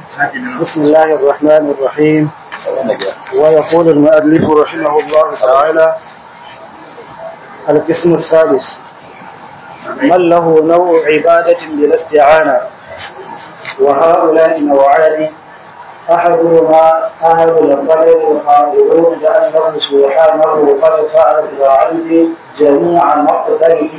بسم الله الرحمن الرحيم. ويقول المؤلف رحمه الله تعالى: القسم الثالث: من له نوع عبادة بلا استعانة. وهؤلاء نوعان: أحدهما أهل القدر القائلون بأنه سبحانه قد فعل في العبد جميع مقدره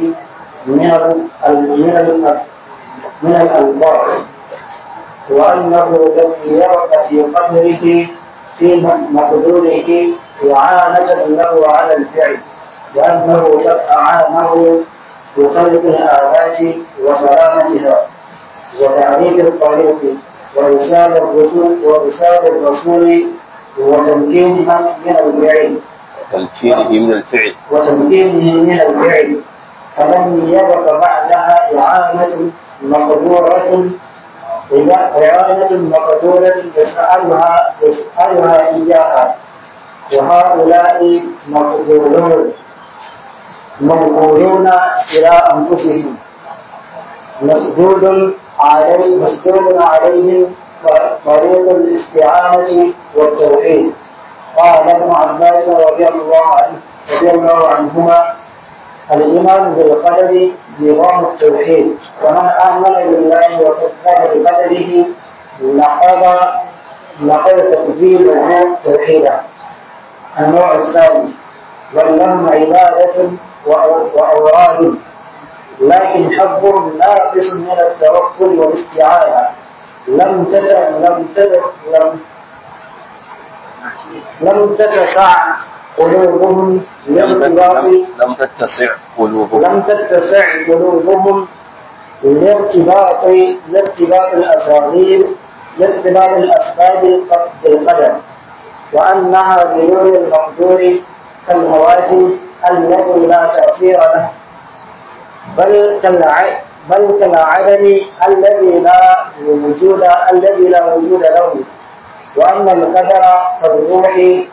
من الألفاظ، وأنه لم يبق في قدره في مقدوره إعانة له على الفعل، لأنه قد أعانه بخلق الآلات وسلامتها وتعريف الطريق وإرسال الرسول وتمكينه من الفعل فلم يبق بعدها إعانة مقدورة يسألها إياها. وهؤلاء موكولون إلى أنفسهم مسدود عليهم طريق الاستعانة والتوحيد. قال ابن عباس رضي الله عنهما: الإيمان بالقدر نظام التوحيد، ومن آمن بالله وكفر بقدره لقد تكذيبه توحيدا. النوع الثاني: بل لهم عبادة وأوراد، لكن حظهم ناقص من التوكل والاستعانة. لم تتسع قلوبهم لارتباط الأسباب بالقدر، وأنها بدون المقدور كالهواجم الذي لا تأثير له، بل كالعدم الذي لا وجود له. وأن القدر كالروح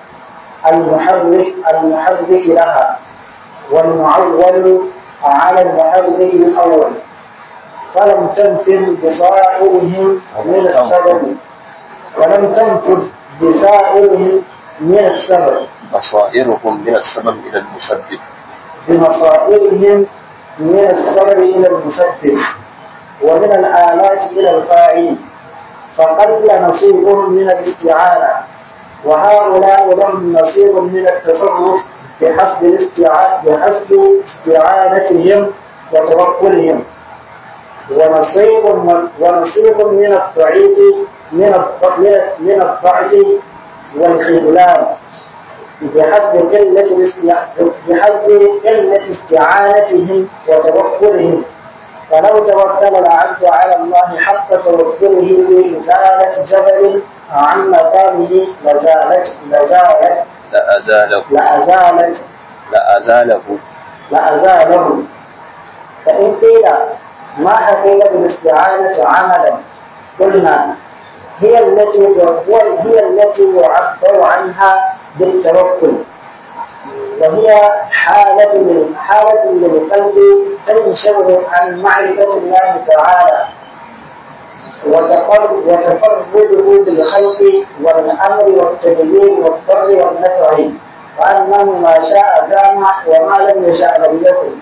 المحرك لها، والمعول على المحرك الأول، فلم تنفذ بصائرهم من السبب بصائرهم من السبب إلى المسبب. بمصائرهم من السبب إلى المسبب، ومن الآلات إلى الفاعل، فقل نصيبهم من الاستعانة. وهؤلاء لهم نصيب من التصرف بحسب استعانتهم وتوكلهم، ونصيب من الضعيف من الضعف والخذلان بحسب قلة استعانتهم وتوكلهم. فلو توكل العبد على الله حق توكله بإزالة جبل عن مكانه لأزاله. فإن قيل: ما حقيقة الاستعانة عملا؟ قلنا: هي التي يعبر عنها بالتوكل، وهي حالة للقلب تنشغل عن معرفة الله تعالى وتفرده بالخلق والأمر والتدبير والضر والنفع، وأنه ما شاء كان وما لم يشاء لم يكن،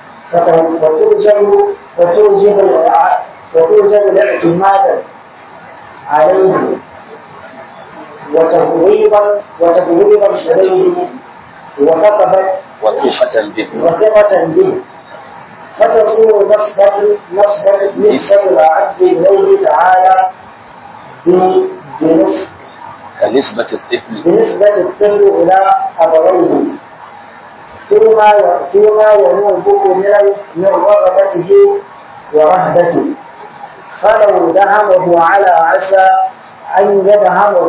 فتوجب الاعتماد عليه وتفويضا إليه وثقة به، فتصير نسبة العبد إليه تعالى كنسبة الطفل إلى أبويه فيما ينوبه من رغبته ورهبته. فلو دهمه على عسى أن يدهمه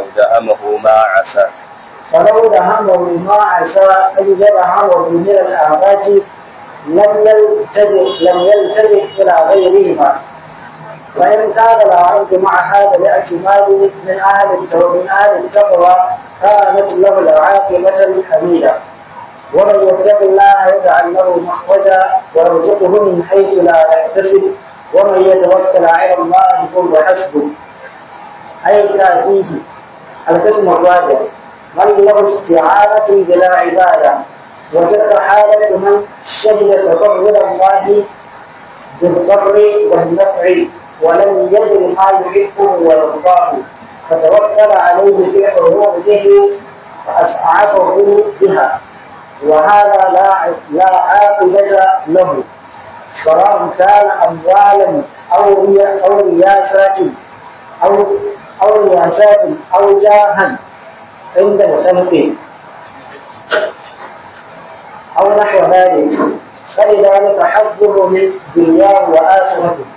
من الآفات لم يلتجئ إلى غيرهما. وإن كان العبد مع هذا الاعتماد من أهل التقوى كانت له العاقبة الحميدة. ومن يتق الله يجعل له مخرجا ويرزقه من حيث لا يحتسب ومن يتوكل على الله فهو حسبه. أي كافيه. القسم الرابع من له استعانة بلا عبادة، وتلك حالة من شهد تفضل الله بالضر والنفع ولم يدر ما يحبه ويرضاه، فتوكل عليه في حروبه فأسعفه بها، وهذا لا عاقبة له، سواء كان أموالا أو رياسات أو جاها عند مسلمه أو نحو ذلك، فلذلك حظه من دنياه وآخرته.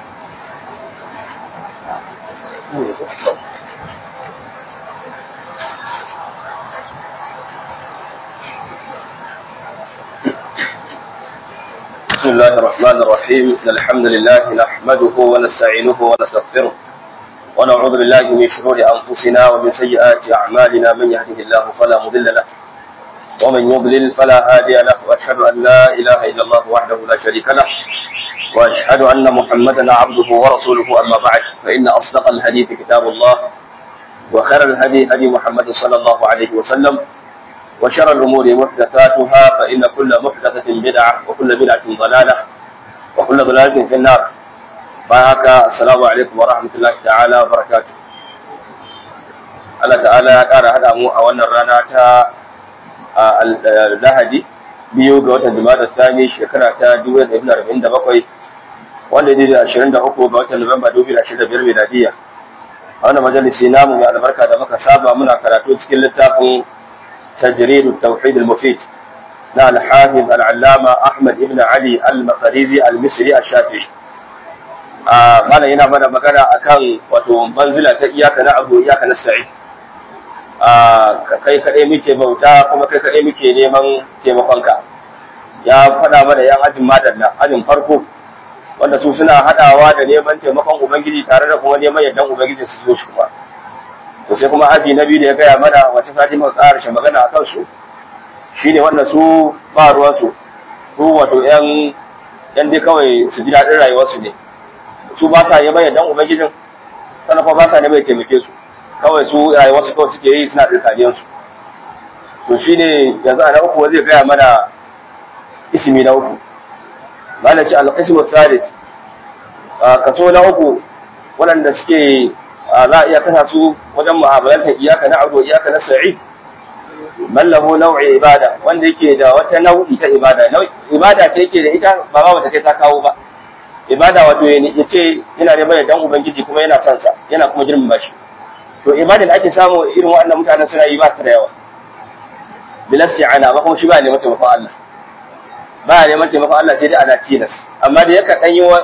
بسم الله الرحمن الرحيم. الحمد لله نحمده ونستعينه ونستغفره ونعوذ بالله من شرور أنفسنا ومن سيئات أعمالنا. من يهده الله فلا مضل له ومن يضلل فلا هادي له، وأشهد أن لا إله إلا الله وحده لا شريك له، وأشهد أن محمدا عبده ورسوله. أما بعد، فإن أصدق الحديث كتاب الله، وخير الهدي هدي محمد صلى الله عليه وسلم، وشر الأمور محدثاتها، فإن كل محدثة بدعة وكل بدعة ضلالة وكل ضلالة في النار. فهك السلام عليكم ورحمة الله تعالى وبركاته. Allah ta'ala ya ƙara haɗa mu a wannan rana ta Lahadi 2 ga watan Jumada Thani shekara ta 2047, wanda ne da 23 ga watan Nuwamba 2025 miladiya. A wannan majalisi namu mai albarka da muka saba muna karatu cikin littafin تجريد التوحيد المفيد لا الحافظ العلامة أحمد ابن علي المقريزي المصري الشافعي. mana yana mana magana akan wato manzila ta iyaka na abu iyaka na sa'i. Kai kaɗai muke bauta kuma kai kaɗai muke neman taimakonka. Ya faɗa mana yan ajin madalla, ajin farko wanda su suna haɗawa da neman taimakon Ubangiji tare da kuma neman yardan Ubangiji su zo shi kuma. To sai kuma aji na biyu da ya gaya mana wata sati muka ƙarshe magana a kansu shine wanda su ba ruwansu, su wato yan dai kawai su ji daɗin rayuwarsu ne, su ba sa neman yardan Ubangijin sannan kuma ba sa neman ya taimake su, kawai su rayuwarsu kawai suke yi suna ɗirkaniyarsu. To shine yanzu a na uku zai gaya mana ismi na uku, mana ce al-qismu thalith, kaso na uku waɗanda suke za a iya kasa su wajen mu'amalantar iyaka na abu iyaka na sa'i. Mallahu nau'i ibada, wanda yake da wata nau'i ta ibada, ibada ce yake da ita ba ba wata kai ta kawo ba. Ibada wato ya ce yana neman yardan Ubangiji kuma yana son sa, yana kuma girmama shi. To ibada da ake samu irin waɗannan mutanen suna yi ba ta da yawa. Bilasti'ana ba kuma shi ba neman taimakon Allah. Ba neman taimakon Allah sai dai ana tilas. Amma da yakan dan yi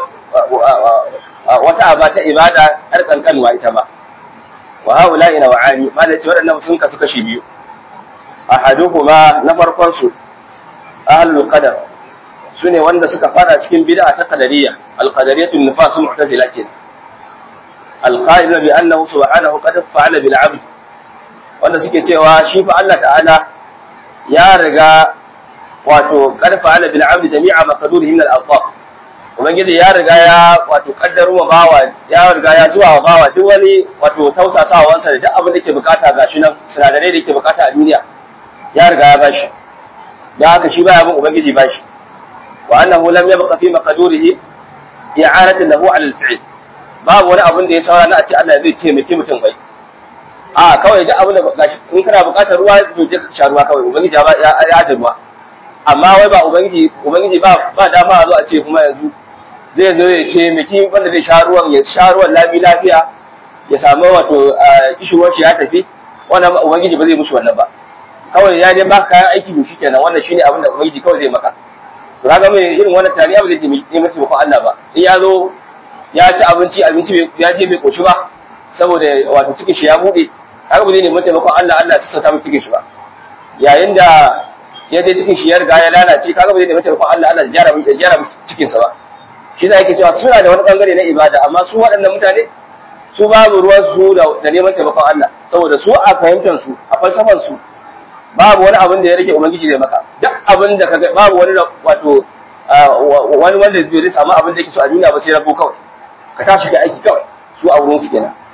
wata aba ta ibada har kankanwa ita ba. Wa haula ina wa'ani, malaci waɗannan sun kasu kashi biyu. Ahaduhuma na farkon su ahlul qadar, sune wanda suka fara cikin bid'a ta qadariyya, al-qadariyatu nifas mu'tazila kenan. Al-qa'il bi annahu subhanahu qad fa'ala bil 'abd, wanda suke cewa shi fa Allah ta'ala ya riga wato qad fa'ala bil 'abd jami'a maqdurihi min al-awqaf. Ubangiji ya riga ya wato kaddaro wa bawa, ya riga ya zuwa wa bawa duk wani wato tausasawansa da duk abin da yake bukata gashi nan, sinadarai da yake bukata a duniya ya riga ya bashi. Da haka shi baya bin Ubangiji bashi. Wa annahu lam yabqa fi maqdurihi i'anatan lahu 'ala al-fi'l. Babu wani abin da ya saura na a ce Allah zai ce miki mutum bai. Kawai duk abin da gashi in kana bukatar ruwa to je ka sha ruwa kawai, Ubangiji ya ji ruwa. Amma wai ba Ubangiji ba dama a zo a ce kuma yanzu zai zo ya ce miki wanda zai sha ruwan, ya sha ruwan lami lafiya ya samu wato kishuwar shi ya tafi, wannan Ubangiji ba zai mushi wannan ba. Kawai ya je baka kayan aiki to shikenan, wannan shine abin da Ubangiji kawai zai maka. To kaga mai irin wannan tariya ba zai yi masa ko Allah ba. In ya zo ya ci abinci ya je bai koshi ba saboda wato cikin shi ya bude, kaga ba zai nemi taimakon Allah ya saka mai cikin shi ba. Yayin da ya je cikin shi ya riga ya lalace, kaga ba zai nemi taimakon Allah ya gyara cikin sa ba. Shi yasa yake cewa suna da wani bangare na ibada, amma su waɗannan mutane su babu ruwan su da neman taimakon Allah, saboda su a fahimtar su, a falsafar su babu wani abin da ya rike Ubangiji zai maka. Duk abin da kaga babu wani wato wani wanda zai samu abin da yake so a duniya ba sai rabo kawai. Ka tashi ka aiki kawai, su a wurin su kenan.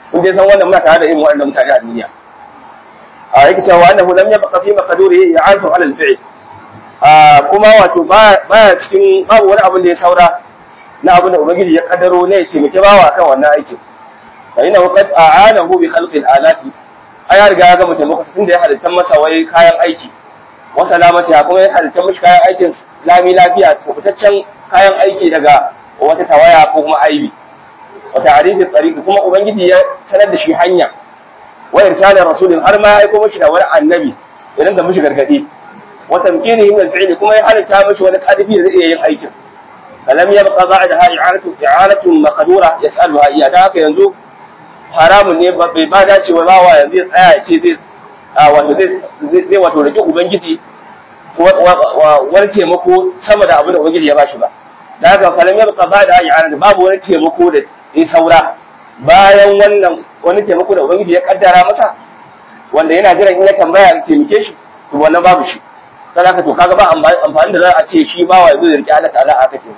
kun dai san wannan muna tare da irin waɗannan mutane a duniya a yake cewa annahu lam yabqa fi maqdurihi i'anatu ala al-fi'l kuma wato baya cikin babu wani abin da ya saura na abin da ubangiji ya kaddaro ne ya taimake bawa kan wannan aikin fa inna qad a'anahu bi khalqi al-alati ya riga ya ga mutum lokacin da ya halitta masa wai kayan aiki wa salamati kuma ya halitta mishi kayan aikin lami lafiya tsofitaccen kayan aiki daga wata tawaya ko kuma aibi wa ta'rifi tariqi kuma ubangiji ya sanar da shi hanya wa irsalar rasulin har ma ya aiko mishi da wani annabi idan da mishi gargadi wa tamkinihi min al-fi'li kuma ya halitta mishi wani kadifi da zai iya yin aikin kalam yabqa ba'daha i'anatu maqdura yas'aluha iya da haka yanzu haramun ne bai ba dace wa bawa yanzu ya tsaya ce zai wato rike ubangiji wani taimako sama da abin da ubangiji ya bashi ba da haka kalam yabqa ba'daha i'anatu babu wani taimako da ya saura bayan wannan wani taimako da ubangiji ya kaddara masa wanda yana jiran in ya tambaya ya taimake shi to wannan babu shi sadaka to kaga ba amfani da za a ce shi bawa yanzu ya rike Allah ta'ala aka ce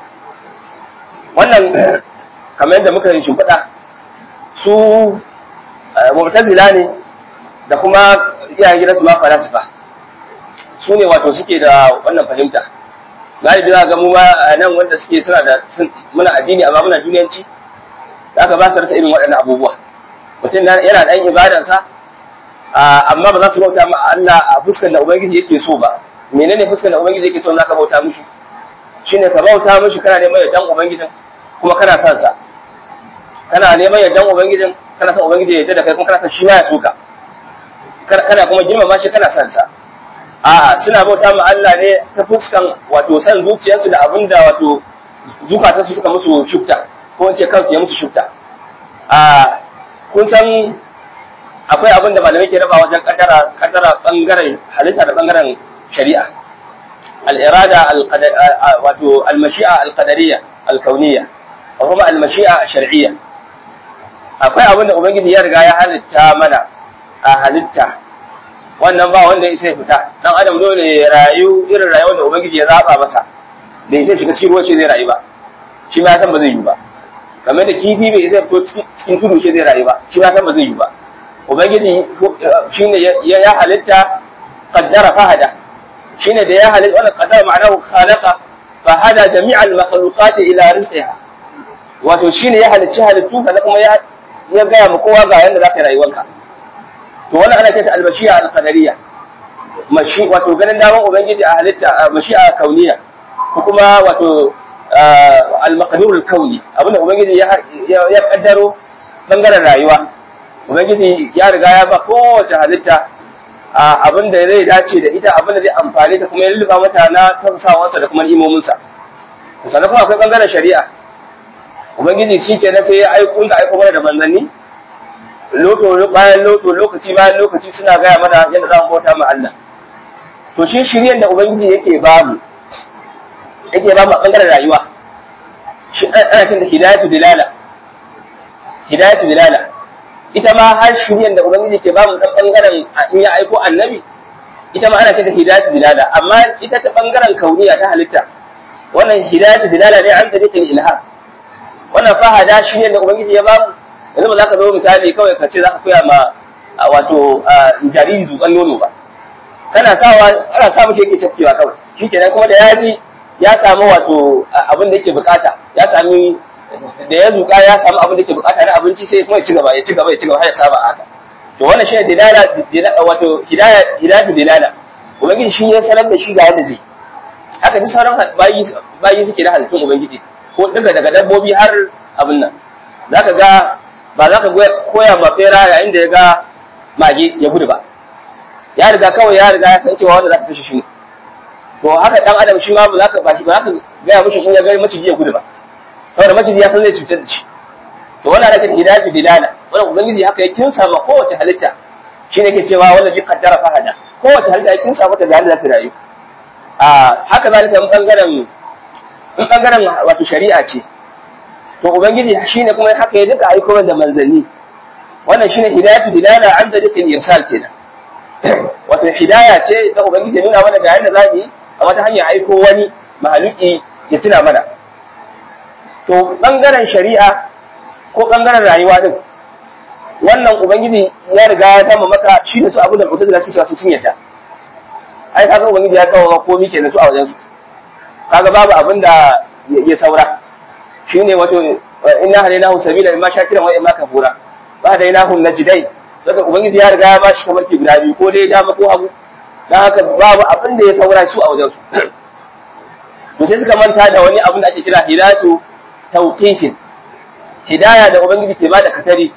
wannan kamar yadda muka yi shimfiɗa su mu'tazila ne da kuma iyayen gidansu ma falasifa su ne wato suke da wannan fahimta galibi za ga mu ma nan wanda suke suna da muna addini amma muna duniyanci da aka ba su rasa irin waɗannan abubuwa mutum yana da ibadansa amma ba za su bauta ma Allah a fuskar da ubangiji yake so ba menene fuskar da ubangiji yake so zaka bauta mishi shine ka bauta mishi kana neman yardan ubangijin kuma kana son sa kana neman yardan ubangijin kana son ubangiji ya yarda da kai kuma kana son shi ma ya soka kana kuma girmama shi kana son sa a'a suna bauta ma Allah ne ta fuskan wato san zuciyarsu da abinda wato zukatansu suka musu shukta ko wace kansu ya musu shukta kun san akwai abin da malamai ke raba wajen kaddara bangaren halitta da bangaren shari'a al-irada wato al-mashi'a al-qadariyya al-kauniyya kuma al-mashi'a shar'iyya akwai abin da ubangiji ya riga ya halitta mana a halitta wannan ba wanda ya sai fita dan adam dole ya rayu irin rayuwar da ubangiji ya zaba masa bai sai shiga cikin ruwa ce zai rayu ba shi ma san ba zai yi ba kamar da kifi bai sai fito cikin tudu ce zai rayu ba shi ma san ba zai yi ba ubangiji shine ya halitta qaddara fahada shine da ya halitta wannan qaddara ma'anahu khalaqa fahada jami'al makhluqat ila rizqiha wato shine ya halicci halittu sannan kuma ya ga mu kowa ga yanda zaka rayuwanka to wannan ana cewa al-mashi'a al-qadariyya mashi wato ganin daman ubangiji a halitta mashi'a kauniyya ko kuma wato al-maqdur al-kauni abinda ubangiji ya kaddaro bangaren rayuwa ubangiji ya riga ya ba kowace halitta abinda zai dace da ita abinda zai amfane ta kuma ya lulluba mata na tausawansa da kuma imominsa sannan kuma akwai bangaren shari'a ubangiji shi ke na sai ya aiko mana da manzanni loto bayan loto lokaci bayan lokaci suna gaya mana yadda za mu bauta ma Allah to shi shiryen da ubangiji yake ba mu a bangaren rayuwa shi ana kin da hidayatu dilala ita ma har shiryen da ubangiji ke ba mu dan bangaren in ya aiko annabi ita ma ana kin da hidayatu dilala amma ita ta bangaren kauniya ta halitta wannan hidayatu dilala ne an tariqil ilham wannan fahada shiryen da ubangiji ya ba mu yanzu ba za ka zo misali kawai ka ce za ka koya ma wato jariri zuƙan nono ba kana ana sa muke yake cafkewa kawai shi kenan kuma da ya ji ya samu wato abin da yake bukata ya sami da ya zuƙa ya samu abin da yake bukata na abinci sai kuma ya ci gaba har ya saba haka to wannan shi ne dilala wato hidayatu dilala ubangiji shi ya sanar da shi ga yadda zai haka duk sauran bayi suke da halittun ubangiji ko daga dabbobi har abin nan zaka ga ba za ka koya ma fera yayin da ya ga mage ya gudu ba ya riga ya san cewa wanda za ka kashe shi ne to haka dan adam shi ma ba za ka gaya mishi in ya ga maciji ya gudu ba saboda maciji ya san zai cutar da shi to wannan ake hidayatu dilala wannan ubangiji haka ya kinsa ma kowace halitta shine ke cewa wanda bi qaddara fahada kowace halitta ya kinsa mata da yadda za ta rayu haka zalika in bangaren wato shari'a ce to ubangiji shine kuma haka ya duka aiko da manzanni wannan shine hidayatu dilala an da dukkan irsal kenan wato hidaya ce ta ubangiji nuna mana ga yanda zamu yi amma ta hanyar aiko wani mahaluki ya tuna mana to bangaren shari'a ko bangaren rayuwa din wannan ubangiji ya riga ya gama maka shi da su abin da mu'tazila suke cewa sun yadda ai kaga ubangiji ya kawo komai kenan su a wajen su kaga babu abin da ya saura shine wato inna halainahu sabila imma shakiran wa imma kafura ba da inahu najdai saka ubangiji ya riga ya ba shi kamar guda biyu ko dai dama ko hagu dan haka babu abin da ya saura su a wajen su to sai suka manta da wani abin da ake kira hidayatu tawqifin hidaya da ubangiji ke bada katari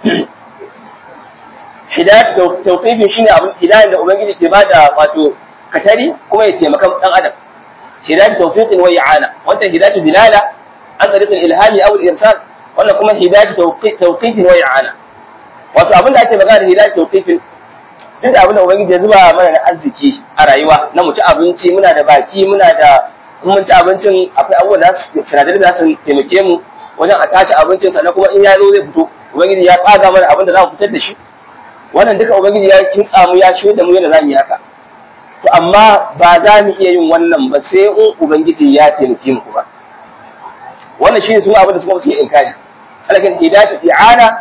hidayatu tawqifin shine abin hidayan da ubangiji ke bada wato katari kuma ya taimaka dan adam hidayatu tawfiqin wa i'ana wannan hidayatu dilala an tariqil ilhami aw al-irsal wannan kuma hidayatu tawqifin wa i'ana wato abin da ake magana da hidayatu tawqifin duk da abin da ubangiji ya zuba mana na arziki a rayuwa na mu ci abinci muna da baki muna da mun ci abincin akwai abubuwan da sinadarai da su taimake mu wajen a tashi abincin sannan kuma in ya zo zai fito ubangiji ya tsaga mana abin da za mu fitar da shi wannan duka ubangiji ya kintsa mu ya shirya da mu yadda za mu yi haka to amma ba za mu iya yin wannan ba sai in ubangiji ya taimake mu kuma wannan shine su abin da su kuma suke inkari alakan hidayatu i'ana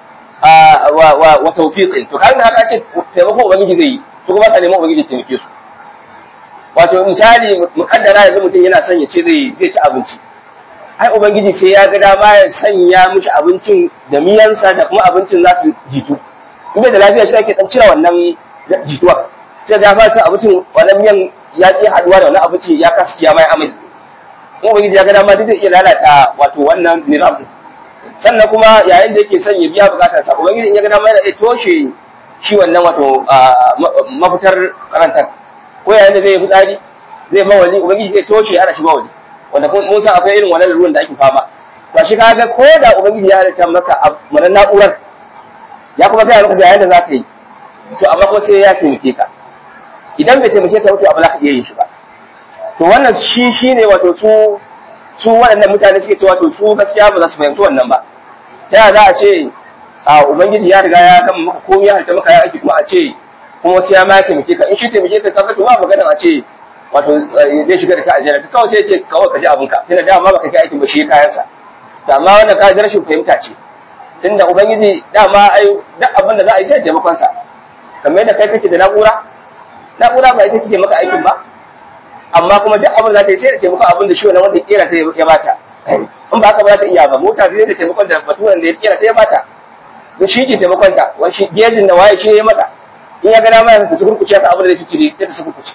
wa tawfiqin to kan haka ce taimako ubangiji zai yi to kuma ka nemi ubangiji taimake su wato misali mukaddara yanzu mutum yana son ya ce zai ci abinci ai ubangiji sai ya ga dama ya sanya mishi abincin da miyansa da kuma abincin za su jitu in bai da lafiya shi ake dan cire wannan jituwa sai da fata abincin wannan miyan ya ki haduwa da wannan abinci ya kasa ciya mai amai in ubangiji ya ga dama duk zai iya lalata wato wannan nizam sannan kuma yayin da yake son ya biya bukatar sa ubangiji in ya ga dama yana iya toshe shi wannan wato mafitar karantar ko yayin da zai fitsari zai mawali ubangiji zai toshe ana shi mawali wanda mun san akwai irin wannan ruwan da ake fama to shi kaga ko da ubangiji ya halitta maka wannan na'urar ya kuma kai maka da yayin da zaka yi to amma ko sai ya taimake ka idan bai taimake ka wato abu za ka iya yin shi ba to wannan shine wato su waɗannan mutane suke cewa to su gaskiya ba za su fahimci wannan ba ta yaya za a ce ubangiji ya riga ya gama maka komai ya halitta maka ya aiki kuma a ce kuma sai ya ma taimake ka in shi taimake ka kaga to ba magana a ce wato zai shiga da ka aljanna ta kawai sai ce kawai ka ji abinka tunda dama baka kai aikin ba shi kayansa to amma wannan ka ji rashin fahimta ce tunda ubangiji dama ai duk abin da za a yi sai taimakon sa kamar yadda kai kake da na'ura ba ita kike maka aikin ba amma kuma duk abin da za ta yi sai da taimakon abin da shi wannan wanda kera ta ya bata in ba haka ba za ta iya ba mota sai da taimakon da baturan da ya kera ta ya bata to shi ke taimakon ta wani shi gejin da waye shi ya mata in ya ga dama ya ta sukurkuce ta abin da zai cire ta sukurkuce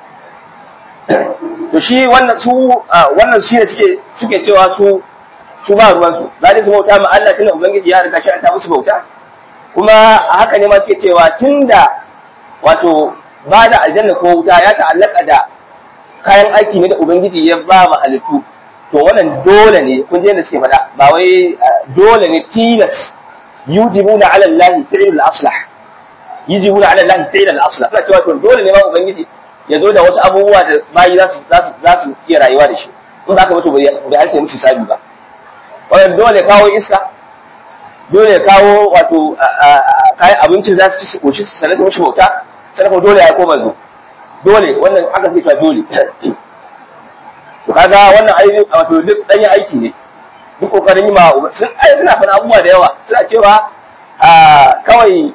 to shi wannan shi ne suke cewa su ba ruwan su za su bauta ma Allah tunda ubangiji ya riga shi ta musu bauta kuma a haka ne ma suke cewa tunda wato ba da aljanna ko wuta ya ta'allaka da kayan aiki ne da ubangiji ya ba ma halittu to wannan dole ne kun je da suke faɗa ba wai dole ne tilas yujibuna ala Allah fi'l al-aslah yujibuna ala Allah fi'l al-aslah suna cewa to dole ne ma ubangiji ya zo da wasu abubuwa da bayi za su iya rayuwa da shi in ba ka mutu bai alke musu sabi ba wannan dole kawo iska dole kawo wato kayan abincin za su ci koshi su sanar su mishi bauta sannan kuma dole ya koma zo dole wannan aka sai ta dole to kaga wannan aiki wato duk danyen aiki ne duk kokarin yi ma suna fana abubuwa da yawa suna cewa kawai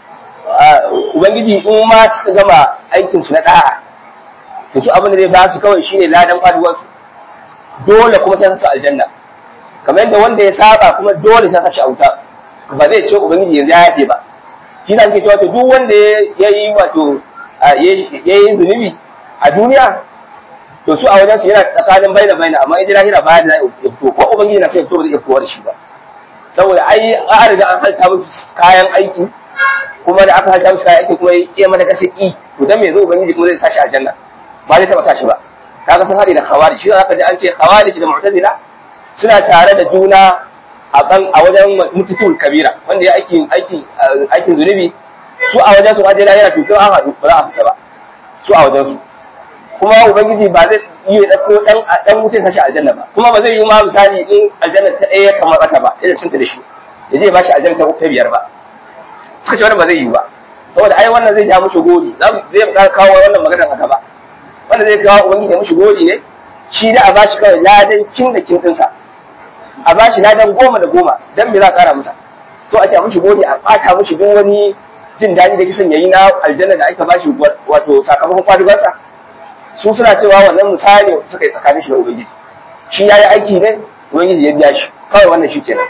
ubangiji in ma suka gama aikin su na da'a to su abin da zai ba su kawai shine ladan faduwar su dole kuma sai su aljanna kamar yadda wanda ya saba kuma dole sai shi a wuta ba zai ce ubangiji yanzu ya yafe ba shi da ake cewa to duk wanda ya yi wato yayi zunubi a duniya to su a wajen su yana tsakanin baina amma idan lahira ba da ya fito ko ubangiji na sai ya fito ba zai fito da shi ba saboda ai an riga an halta musu kayan aiki kuma da aka halta musu kayan aiki kuma ya kiyama da kasiki to dan me zo ubangiji kuma zai sashi aljanna ba zai taba sashi ba kaga sun hade da khawarij shi zaka ji an ce khawarij da mu'tazila suna tare da juna a wajen mututul kabira wanda ya aikin zunubi su a wajen su aje lahira to sai an haɗu ba za a fita ba su a wajen su kuma ubangiji ba zai yi ya dauko dan mutum sashi aljanna ba kuma ba zai yi ma misali in aljanna ta ɗaya kamar tsaka ba idan sun ta da shi ya je ba shi aljanna ta biyar ba suka ce wannan ba zai yi ba saboda ai wannan zai ja mushi godi zai kawo wannan maganar haka ba wanda zai kawo ubangiji ya mushi godi ne shi da a ba shi kawai ladan kin da kin dinsa a ba shi ladan 10 da 10 dan me za a kara masa so ake a mishi gode a ɓata mishi duk wani jin daɗi da kisan yayi na aljanna da aka bashi wato sakamakon kwadugarsa su suna cewa wannan misali suka yi tsakanin shi da ubangiji shi ya yi aiki ne ubangiji ya biya shi kawai wannan shi kenan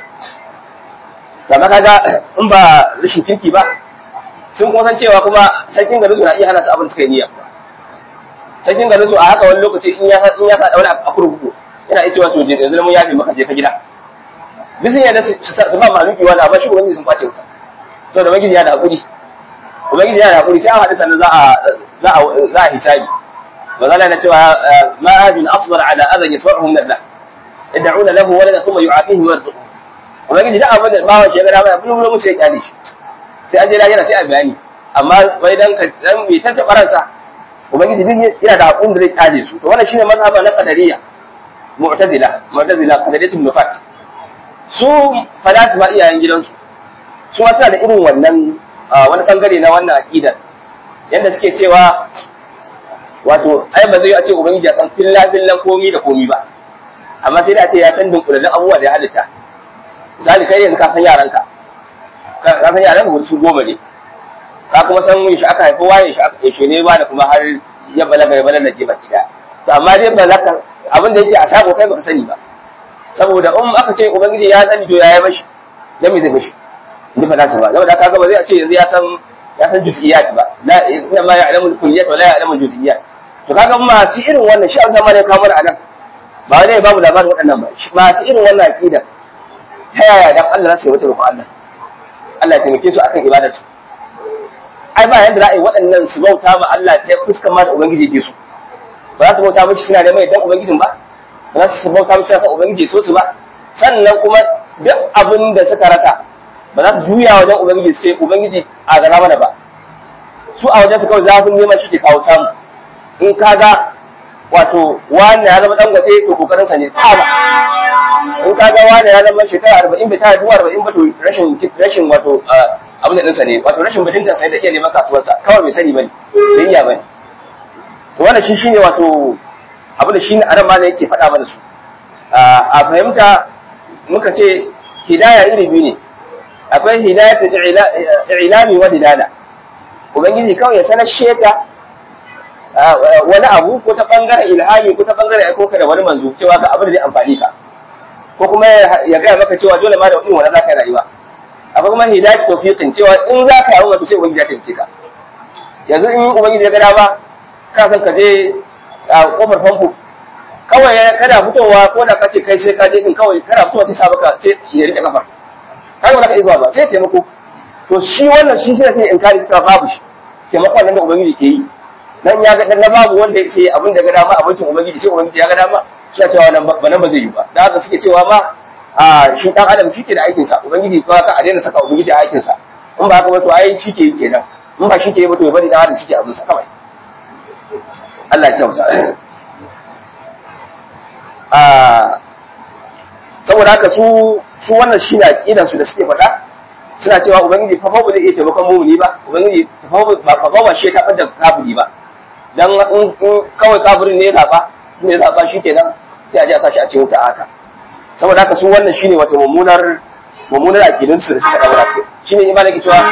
amma kaga in ba rashin kirki ba sun kuma san cewa kuma sarkin garin su na iya hana su abin suka yi niyya sarkin garin su a haka wani lokaci in ya sa daure a kurkuku yana iya cewa to yanzu mun yafe maka je ka gida bisin yadda su ba maluki wani amma shi ubangiji sun kwace masa saboda ubangiji ya da hakuri ubangiji ya da hakuri sai an haɗu sannan za a hisabi wa zalla na cewa ma ahadun asbar ala adan yasma'uhum min Allah yad'una lahu walada thumma yu'afihi wa yarzuquhu ubangiji da abin da bawa ke ga dama ya bulbulo musu ya kyale shi sai an je lahira sai a bayani amma wai dan mai tantaba ransa ubangiji din yana da hakun da zai kyale su to wannan shine mazhaba na qadariyya mu'tazila qadariyatul nufat su falasifa iyayen gidansu su ma suna da irin wannan wani bangare na wannan aqida yanda suke cewa wato ai ba zai a ce ubangiji ya san fillan komi da komi ba amma sai da a ce ya san dunkulallen abubuwa da ya halitta misali kai yanzu ka san yaranka ka san yaranka wani su 10 ne ka kuma san shi aka haifi waye shi ne ba da kuma har ya balaga ke baki daya to amma dai ba za ka abin da yake a sabo kai baka sani ba saboda in aka ce ubangiji ya sani to yayi mashi dan me zai mashi ni fa nasu ba saboda kaga ba zai a ce yanzu ya san juz'iyat ba la inna ma ya'lamu al-kulliyat wa la ya'lamu al-juz'iyat to kaga masu irin wannan shi an zama ne kamar anan ba wai babu labarin waɗannan ba masu irin wannan aqida ta yaya dan Allah sai wata roƙo Allah ya taimake su akan ibadarsu ai ba yanda ra'ayi waɗannan su bauta ma Allah ta fuskar ma da ubangiji ke su ba za su bauta miki suna da mai dan ubangijin ba ba za su bauta miki suna ubangiji so su ba sannan kuma duk abin da suka rasa ba za su juya wajen ubangiji sai ubangiji a gana mana ba su a wajen su kawai zafin neman shi ke kawo samu in kaga wato wani ya zama dangote to kokarin sa ne tsaba in kaga wani ya zama shekara 40 bai ta 40 ba to rashin wato abin da ɗinsa ne wato rashin bajinta sai da iya neman kasuwarsa kawai bai sani bane bai iya bane to wannan shi shine wato abin da shine aran ma ne yake faɗa mana su a fahimta muka ce hidaya iri biyu ne akwai hidayatul ilami wa dilala ubangiji kawai ya sanar sheta wani abu ko ta bangaren ilhami ko ta bangaren aiko ka da wani manzo cewa ga abin da zai amfani ka ko kuma ya gaya maka cewa dole ma da irin wannan zaka yi rayuwa akwai kuma hidayat tawfiqin cewa in za ka yi wato sai ubangiji ya taimake ka yanzu in ubangiji ya ga dama ka san ka je a kofar famfo kawai kada fitowa ko da kace kai sai ka je din kawai kada fitowa sai sa baka sai ya rike kafar kai ba ka izuwa ba sai taimako to shi wannan shi sai in kare ka babu shi taimakon nan da ubangiji ke yi dan ya ga dan na babu wanda yake abin da ga dama abincin ubangiji sai ubangiji ya ga dama suna cewa nan ba zai yi ba da haka suke cewa ma shi dan adam shi ke da aikin sa ubangiji ko ka a daina saka ubangiji a aikin sa in ba haka ba to ai shi ke yi kenan in ba shi ke yi ba to ya bari dan adam shi ke abin sa kawai Allah ya kyauta saboda haka su wannan shi ne aqidar su da suke faɗa suna cewa ubangiji fa ba zai iya taimakon mumuni ba ubangiji fa ba shi ta fadda kafiri ba dan in kawai kafirin ne ya zaba shi kenan sai a ji a sashi a cikin wuta haka saboda haka su wannan shine wata mummunar aqidun su da suka daura shine imani yake cewa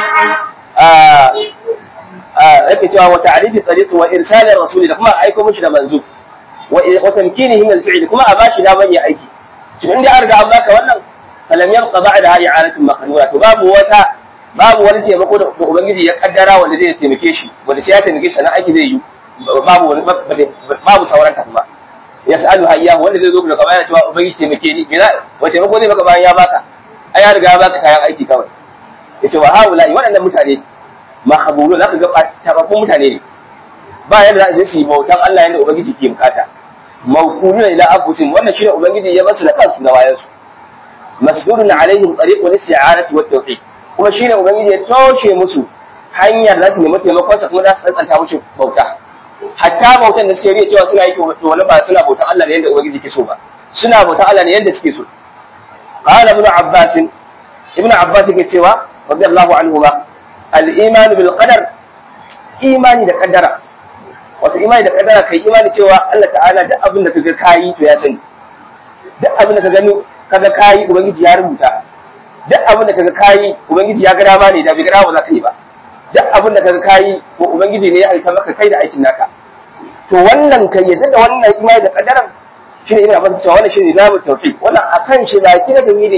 yake cewa wa ta'rifi tariq wa irsal ar-rasul da kuma aiko mishi da manzo wa tamkinihi min al-fi'l kuma a bashi daman ya aiki shi inda an riga an baka wannan falam yabqa ba'daha i'anatun makhrura to babu wani taimako da ubangiji ya kaddara wanda zai taimake shi wanda sai ya taimake shi na aiki zai yi babu sauran kuma yas'alu hayya wanda zai zo da kamar cewa ubangiji taimake ni me wa taimako zai maka bayan ya baka ai ya riga ya baka kayan aiki kawai yace wa haula waɗannan mutane mahbulu zaka ga tababbun mutane ne ba yadda za su yi bautan Allah yanda ubangiji ke bukata mawkuluna ila anfusihim wannan shine ubangiji ya basu da kansu da wayansu masdurun alaihim tariqul isti'anati wat tawfiq kuma shine ubangiji ya toshe musu hanyar da su nemi taimakon sa kuma za su tsantsanta musu bauta hatta bautan da suke riya cewa suna yi to wani ba suna bautan Allah ne yanda ubangiji ke so ba suna bautan Allah ne yanda suke so qala ibn abbas yake cewa radiyallahu anhuma al-iman bil qadar imani da kaddara wato imani da kaddara kai imani cewa Allah ta'ala duk abin da kaga kai to ya sani duk abin da ka gani kaga kai ubangiji ya rubuta duk abin da kaga kayi ubangiji ya ga dama ne da bai ga dama ba za ka yi ba duk abin da kaga kayi ko ubangiji ne ya aika maka kai da aikin naka to wannan kai yadda da wannan imani da kadaran shine ina masa cewa wannan shine zamu tauhid wannan akan shi da kina tauhidi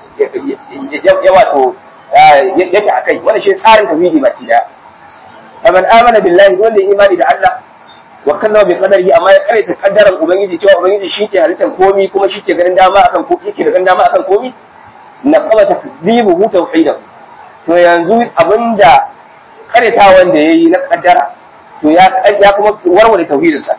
ya wato yake akai wannan shi tsarin tauhidi baki daya faman amana billahi wanda imani da Allah wa kallama bi qadarihi amma ya karanta kaddaran ubangiji cewa ubangiji shi ke halittar komi kuma shi ke ganin dama akan ko yake da ganin dama akan komi na qama takdibuhu tauhidan to yanzu abinda kareta wanda yayi na kaddara to ya kuma warware tauhidin sa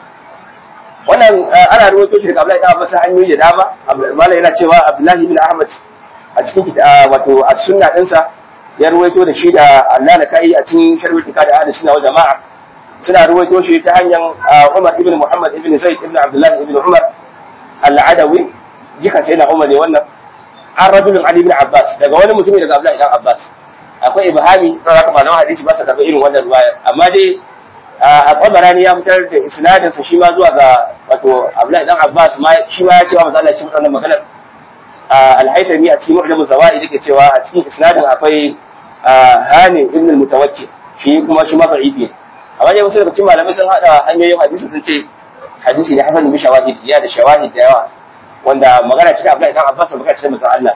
wannan ana ruwaito shi daga Abdullahi ibn Abbas hanyoyi da dama malai yana cewa Abdullahi ibn Ahmad a cikin wato as-sunna dinsa ya ruwaito da shi da Allah na kai a cikin sharhi da ahli sunna wal jama'a suna ruwaito shi ta hanyar Umar ibn Muhammad ibn Zaid ibn Abdullah ibn Umar al-Adawi jika sai na Umar ne wannan an rajulun Ali ibn Abbas daga wani mutumi daga Abdullah ibn Abbas akwai ibhami sai haka malaman hadisi ba su karɓi irin wannan riwaya amma dai a Tabarani ya fitar da isnadin sa shi ma zuwa ga wato Abdullah ibn Abbas ma shi ma ya ce wa manzo Allah shi wannan maganar al-Haythami a cikin Mu'jam az-Zawaid yake cewa a cikin isnadin akwai Hani ibn al-Mutawakkil shi kuma shi ma da'ifi amma dai wasu daga cikin malamai sun hada hanyoyin hadisi sun ce hadisi ne hasan bi shawahid ya da shawahid da yawa wanda magana cikin Abdullahi ibn Abbas magana cikin manzon Allah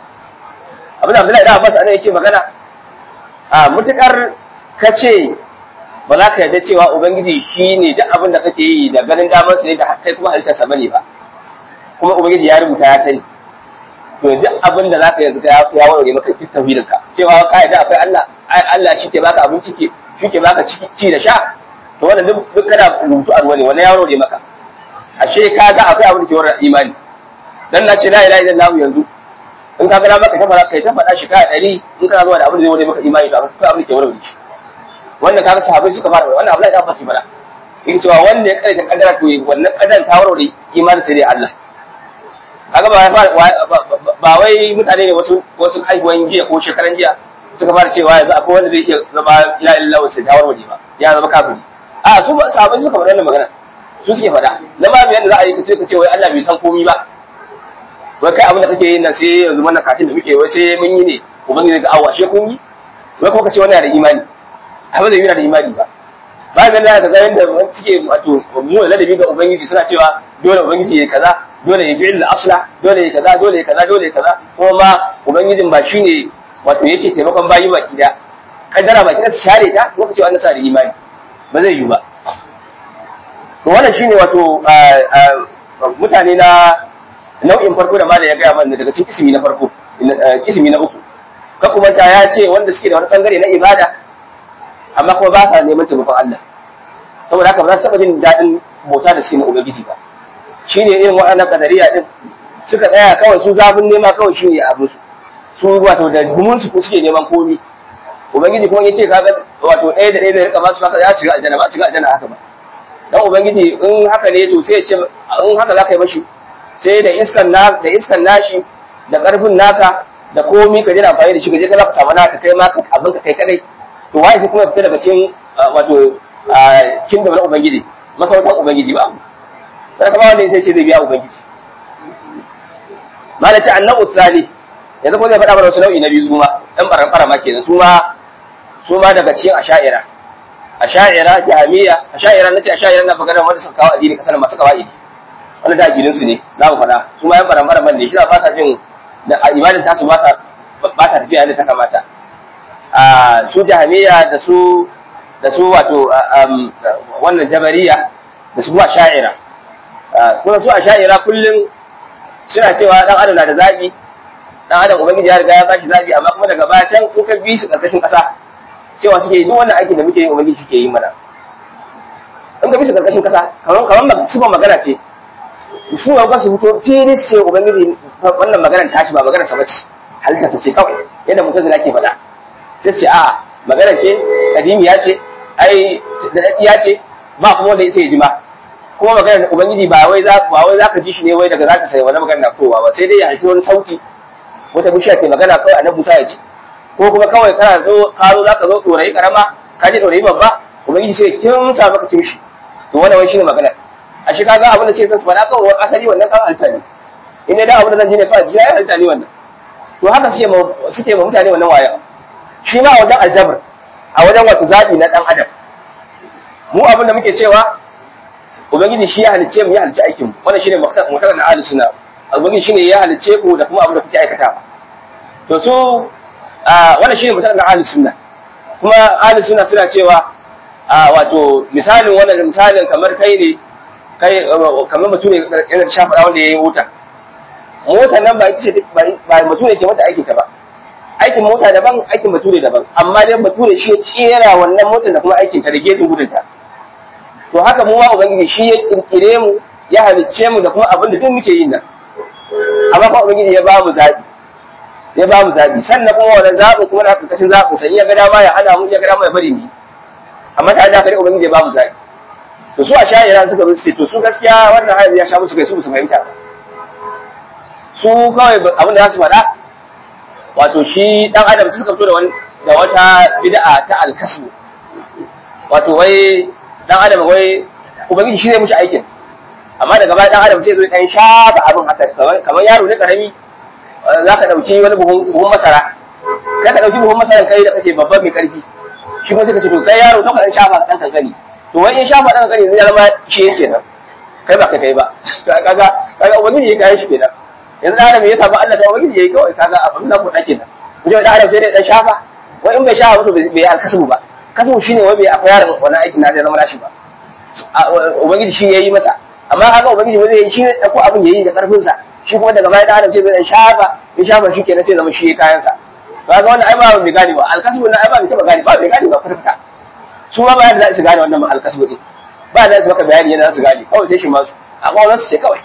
abin Abdullahi ibn Abbas ana yake magana a mutukar kace ba za ka yarda cewa ubangiji shine duk abin da kake yi da ganin damar sa ne da kai kuma halittarsa bane ba kuma ubangiji ya rubuta ya sani to duk abin da za ka yarda ya warware maka tauhidin ka cewa ka yarda akwai Allah Allah shi ke baka abinci shi ke baka ci da sha to wannan duk kana rubutu a ruwa ne wannan ya warware maka ashe ka ga akwai abin da ke warware imani dan na ce la ilaha illallah yanzu in ka ga maka ta fara kai ta faɗa shi ka 100 in kana zuwa da abin da zai warware maka imani to akwai abin da ke warware shi wannan kaga sahabbai suka fara wannan Abdullahi da Abbas fara in cewa wanda ya karanta kaddara to wannan kaddaran ta warware imani sai dai Allah kaga ba wai mutane ne wasu aihuwan jiya ko shekaran jiya suka fara cewa yanzu akwai wanda zai iya zama la ilaha illallah sai ta warware ba ya zama kafiri a su sahabbai suka faɗa wannan magana su suke faɗa zama biyan da za a yi kace kace wai Allah bai san komai ba wai kai abin da kake yin nan sai yanzu wannan katin da muke wai sai mun yi ne ubangiji ga awa she kun yi wai kuma kace wannan da imani abin da yana da imani ba ba ga da ga yanda suke wato mu ladabi ga ubangiji suna cewa dole ubangiji ya kaza dole ya fi'il asla dole ya kaza dole ya kaza dole ya kaza kuma ma ubangijin ba shine wato yake taimakon bayi baki da kaddara baki da share ta lokaci wannan sa da imani ba zai yi ba to wannan shine wato mutane na nau'in farko da malai ya gaya mana daga cikin ismi na farko ismi na uku ka kuma ta ya ce wanda suke da wani bangare na ibada amma kuma ba sa neman taimakon Allah saboda haka ba za su taɓa jin daɗin bauta da suke na ubangiji ba shine irin waɗannan kadariya din suka tsaya kawai su zafin nema kawai shine abu su wato da gumun su suke neman komi ubangiji kuma yace kaga wato ɗaya da ɗaya da rika ba su haka ya shiga aljanna ba shiga aljanna haka ba dan ubangiji in haka ne to sai ya ce in haka zaka yi mashi sai da iskan nashi da karfin naka da komi ka jira amfani da shi gaje ka zaka samu naka kai ma abin ka kai kadai to wai sai kuma fita daga cikin wato kin da ubangiji masautan ubangiji ba sai kuma wanda sai ce zai biya ubangiji malaci annabu tsali yanzu ko zai faɗa mana wasu nau'i na biyu suma dan baran ma kenan suma daga cikin asha'ira jahmiya asha'ira nace asha'ira na magana wanda suka kawo addini kasar masu kawaidi wanda da addinin su ne za mu faɗa su ma yan baran ne shi ba sa jin da ibadar ta su ba ta tafiya yadda ta kamata su jahmiya da su wato wannan jabariya da su asha'ira kuma su asha'ira kullum suna cewa dan adam na da zabi dan adam ubangiji ya riga ya bashi zabi amma kuma daga baya can in ka bi su karkashin kasa cewa suke duk wannan aikin da muke yi ubangiji suke yi mana in ka bi su karkashin kasa kamar su ba magana ce su ba su fito tiris ce ubangiji wannan maganar tashi ba maganar sa bace halitta ce kawai yadda mutazila ke faɗa sai ce a magana ce kadimiya ce ai da ce ba kuma wanda yake jima kuma maganar ubangiji ba wai za ka ji shi ne wai daga zaka sai wani magana kowa ba sai dai ya haifi wani sauti wata bishiya ce magana kawai annabi Musa ya ji ko kuma kawai kana zo zaka zo dorayi karama ka ji dorayi babba ubangiji sai kin sa maka kimshi to wannan wai shine magana a shi kaga abin da ce san fada kawai asali wannan kan halitta ne in da abin da zan ji ne fa ji ya halitta ne wannan to haka suke ma mutane wannan wayan shi ma wajen aljabar a wajen wato zabi na dan adam mu abin da muke cewa ubangiji shi ya halicce mu ya halicce aikin mu wannan shine mutanen ahlus sunna ubangiji shine ya halicce ku da kuma abin da kuke aikata to su wannan shine mutanen ahlus sunna kuma ahlus sunna suna cewa wato misalin kamar kai ne kamar mutum ne yana shafa wanda yayin motar nan ba ita ce ba bature ke mata aikin ta ba aikin mota daban aikin bature daban amma dai bature shi ya tsera wannan motar da kuma aikin ta da gejin gudun ta to haka mu ma ubangiji shi ya kirkire mu ya halicce mu da kuma abin da duk muke yin nan amma fa ubangiji ya ba mu zabi sannan kuma wannan zabi kuma na kashin zabi sai ya ga dama ya hana mu ya ga dama ya bari ni amma ta da kare ubangiji ya ba mu zabi to su a sha'ira suka bi to su gaskiya wannan hayar ya sha musu kai su fahimta su kawai abin da za su faɗa wato shi ɗan adam suka fito da wata bid'a ta alkasbu wato wai ɗan adam wai ubangiji shi zai mushi aikin amma daga baya ɗan adam sai zai ɗan shafa abin haka kamar yaro ne karami za ka ɗauki wani buhun masara kai ka ɗauki buhun masara kai da kake babban mai ƙarfi shi kuma sai ka ce to kai yaro to ka ɗan shafa ɗan kankani to wai in shafa ɗan kankani zai zama shi yake nan kai ba kai ba kaga ubangiji ya kai shi kenan yanzu da adam ya samu Allah ta ubangiji yayi kawai kaga abin da ku dake nan kuje da adam sai dai dan shafa wai in bai shafa mutu bai alkasbu ba kasbu shine wai bai akwai yaron wannan aikin na zai zama nashi ba ubangiji shi yayi masa amma kaga ubangiji ba zai yi shi ne dako abin yayi da karfin sa shi kuma daga baya da adam sai zai dan shafa ya shafa shi kenan sai zama shi kayan sa kaga wannan ai ba bai gane ba alkasbu na ai ba bai taba gane ba bai gane ba furta su ma bayan da za su gane wannan ma alkasbu din ba da su maka bayani yana za su gane kawai sai shi ma su amma wannan su ce kawai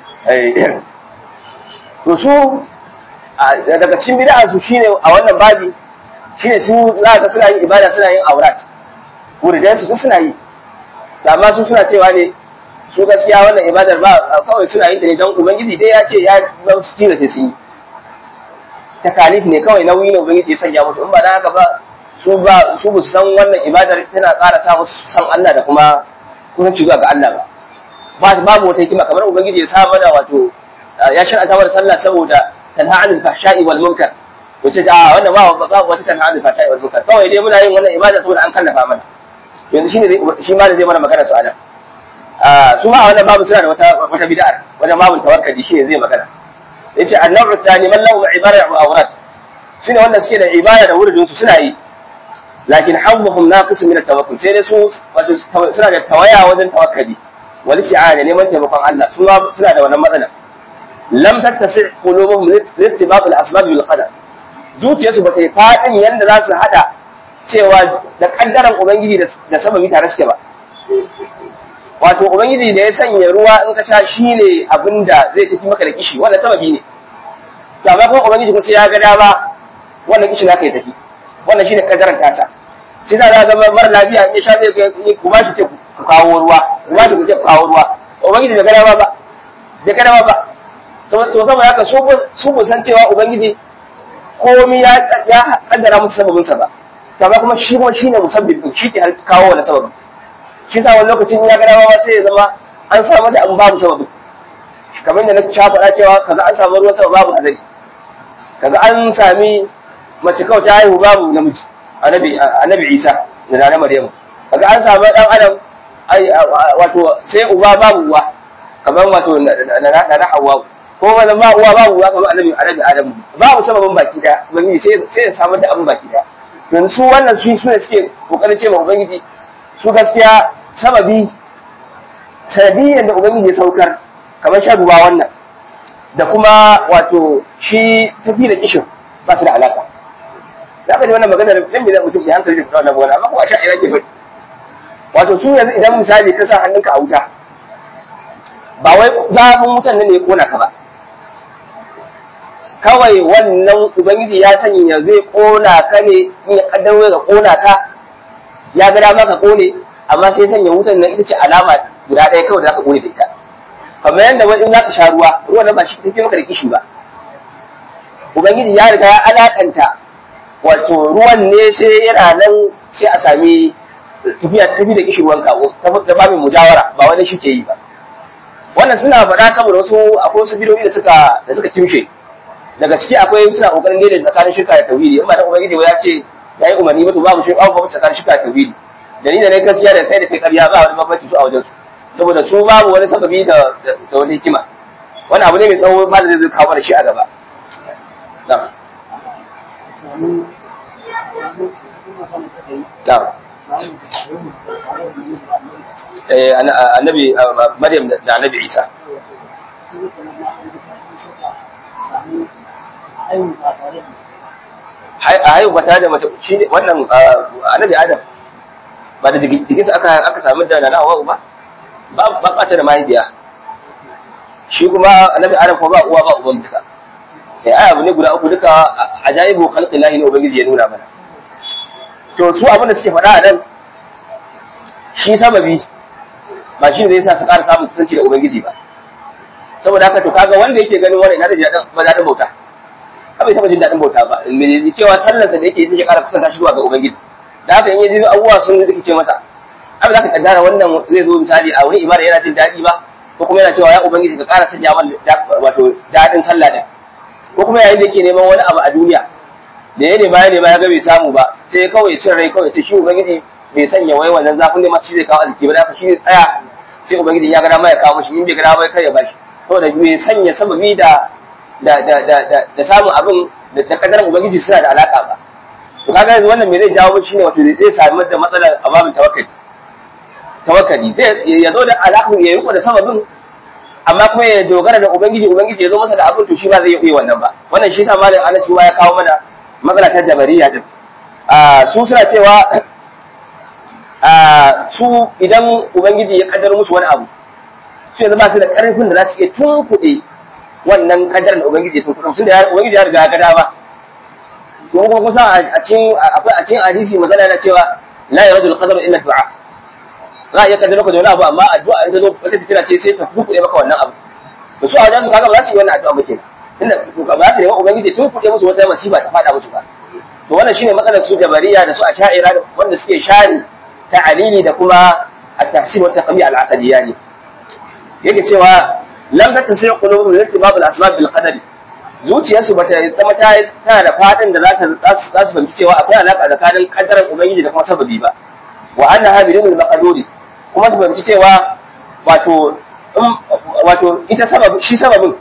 to su daga cikin bid'a su shine a wannan babi shine su za ka suna yin ibada suna yin aurat muridan su suna yi amma su suna cewa ne su gaskiya wannan ibadar ba kawai suna yin ta ne don ubangiji dai ya ce ya ba su tira sai su yi takalif ne kawai nauyi ne ubangiji ya sanya musu in ba dan haka ba su san wannan ibadar tana ƙara sa musu san Allah da kuma kusanci zuwa ga Allah ba babu wata hikima kamar ubangiji ya sa mana wato ya shar'anta wa sallah saboda tanha 'anil fahsha'i wal munkar wace da wannan ba wata tanha 'anil fahsha'i wal munkar kawai dai muna yin wannan ibada saboda an kallafa mana yanzu shi ma da zai mana magana su anan su ma a wannan babu suna da wata bid'a wajen babun tawakkali shi ne zai magana yace an-naw'u thani man lahu ibada wa awrat shine wanda suke da ibada da wurin su suna yi lakin hawwahum naqis min at-tawakkul sai dai su wato suna da tawaya wajen tawakkali wal isti'ana neman taimakon Allah su ma suna da wannan matsala lam tattasi qulubuhum littibaq al-asbab bil qadar zuciyarsu bata yi fadin yanda za su hada cewa da kaddaran ubangiji da sababi tare suke ba wato ubangiji da ya sanya ruwa in ka sha shine abinda zai tafi maka da kishi wannan sababi ne to amma kuma ubangiji kuma sai ya ga dama wannan kishi naka ya tafi wannan shine kaddaran tasa sai za ga mara lafiya in ya sha zai ku ba shi ce ku kawo ruwa ku ba shi ku ce ku kawo ruwa ubangiji bai ga dama ba to saboda haka su san cewa ubangiji komai ya kaddara musu sababin sa ba to amma kuma shi shine musabbib din shi ke kawo wannan sababin shi sa wani lokacin ya ga dawa sai ya zama an samu da an babu sababin kamar yadda na faɗa cewa kaga an samu ruwan sama babu hadari kaga an sami mace kawai ta haihu babu namiji annabi Isa da nana Maryamu kaga an samu dan adam wato sai uba babu uwa kamar wato na Hawwa ko wani ba uwa babu uwa kamar annabi Adam babu sababin baki da ubangiji sai ya samu da abin baki da yanzu su wannan su ne suke kokarin cewa ubangiji su gaskiya sanadiyyar da ubangiji ya saukar kamar shan ruwa wannan da kuma wato shi tafi da kishin ba su da alaka za ka ji wannan magana da ɗan mai mutum ya hankali da fita wannan magana amma kuma sha ina ke faɗi wato su yanzu idan misali ka sa hannunka a wuta ba wai zafin wutan nan ne ya kona ka ba kawai wannan ubangiji ya sanya zai kona ka ne in ya kaddaro ga kona ka ya ga dama ka kone amma sai sanya wutan nan ita ce alama guda ɗaya kawai da zaka kone da ita kamar yadda wani in zaka sha ruwan nan ba shi take maka da kishi ba ubangiji ya riga ya alakanta wato ruwan ne sai yana nan sai a sami tafi da kishi ruwan kawo ta ba mai mujawara ba wani shi ke yi ba wannan suna faɗa saboda akwai wasu bidiyoyi da suka kimshe daga ciki akwai suna kokarin ne da tsakanin shirka da tauhidi in ba da ubangiji ba ya ce yayi umarni ba to babu shirka babu tsakanin shirka da tauhidi dalilin ne gaskiya da kai da kai ƙarya ba wani bambanci su a wajen su saboda su babu wani sababi da wani hikima wani abu ne mai tsawo ma da zai kawo da shi a gaba na'am annabi Maryam da annabi Isa haihu ba tare da mace shi ne wannan annabi Adam ba da jikinsa aka samu da nana Hawwa ba ba ta da mahaifiya shi kuma annabi Adam ko ba uwa ba uban duka sai abu ne guda uku duka ajaibu khalqillahi ne ubangiji ya nuna mana to su abin da suke faɗa a nan shi sababi ba shi ne zai sa su ƙara samun kusanci da ubangiji ba saboda haka to kaga wanda yake ganin wani ina da jin ba daɗin bauta ka bai taɓa jin daɗin bauta ba me cewa sallarsa da yake take ƙara kusanta shi zuwa ga ubangiji da haka in ya ji abubuwa sun rikice masa abin da ka kaddara wannan zai zo misali a wani ibada yana jin daɗi ba ko kuma yana cewa ya ubangiji ka ƙara sanya man wato daɗin sallah din ko kuma yayin da yake neman wani abu a duniya da ya nema ya ga bai samu ba sai kawai cin rai kawai sai shi ubangiji bai sanya wai wannan zafin ne masu shi zai kawo arziki ba da haka shi zai tsaya sai ubangiji ya ga dama ya kawo mishi in bai ga dama kai ya bashi saboda bai sanya sababi da samun abin da kadarin ubangiji suna da alaka ba to kaga yanzu wannan me zai jawo mishi ne wato zai sami da matsalar ababin tawakkali zai ya zo da alaƙa ya riko da sababin amma kuma ya dogara da ubangiji ya zo masa da abin to shi ba zai yi wannan ba wannan shi sa malam Anas ya kawo mana matsala ta jabariya din su suna cewa su idan ubangiji ya kaddara musu wani abu su yanzu ba su da karfin da za su iya tunkuɗe wannan kaddarar da ubangiji ya tunkuɗe musu da ubangiji ya riga ya gada ba don kuma kusa akwai a cikin hadisi magana na cewa la yaradu al-qadar illa du'a za a iya kaddara maka da wani abu amma addu'a in ta zo wata fitina ce sai ta tunkuɗe maka wannan abu to su a wajen su kaga ba za su yi wannan addu'a ba kenan tunda ba za su nemi ubangiji tunkuɗe musu wata masifa ta faɗa musu ba to wannan shine matsalar su jabariya da su asha'ira wanda suke share ta'alili da kuma at-tahsib wa taqmi' al-aqdiyya ne yake cewa lam tattasi qulubuhum li-irtibab al-asbab bil qadar zuciyarsu bata zama tana da fadin da za su fahimci cewa akwai alaka tsakanin kaddarar ubangiji da kuma sababi ba wa annaha bidun al-maqduri kuma su fahimci cewa wato ita shi sababin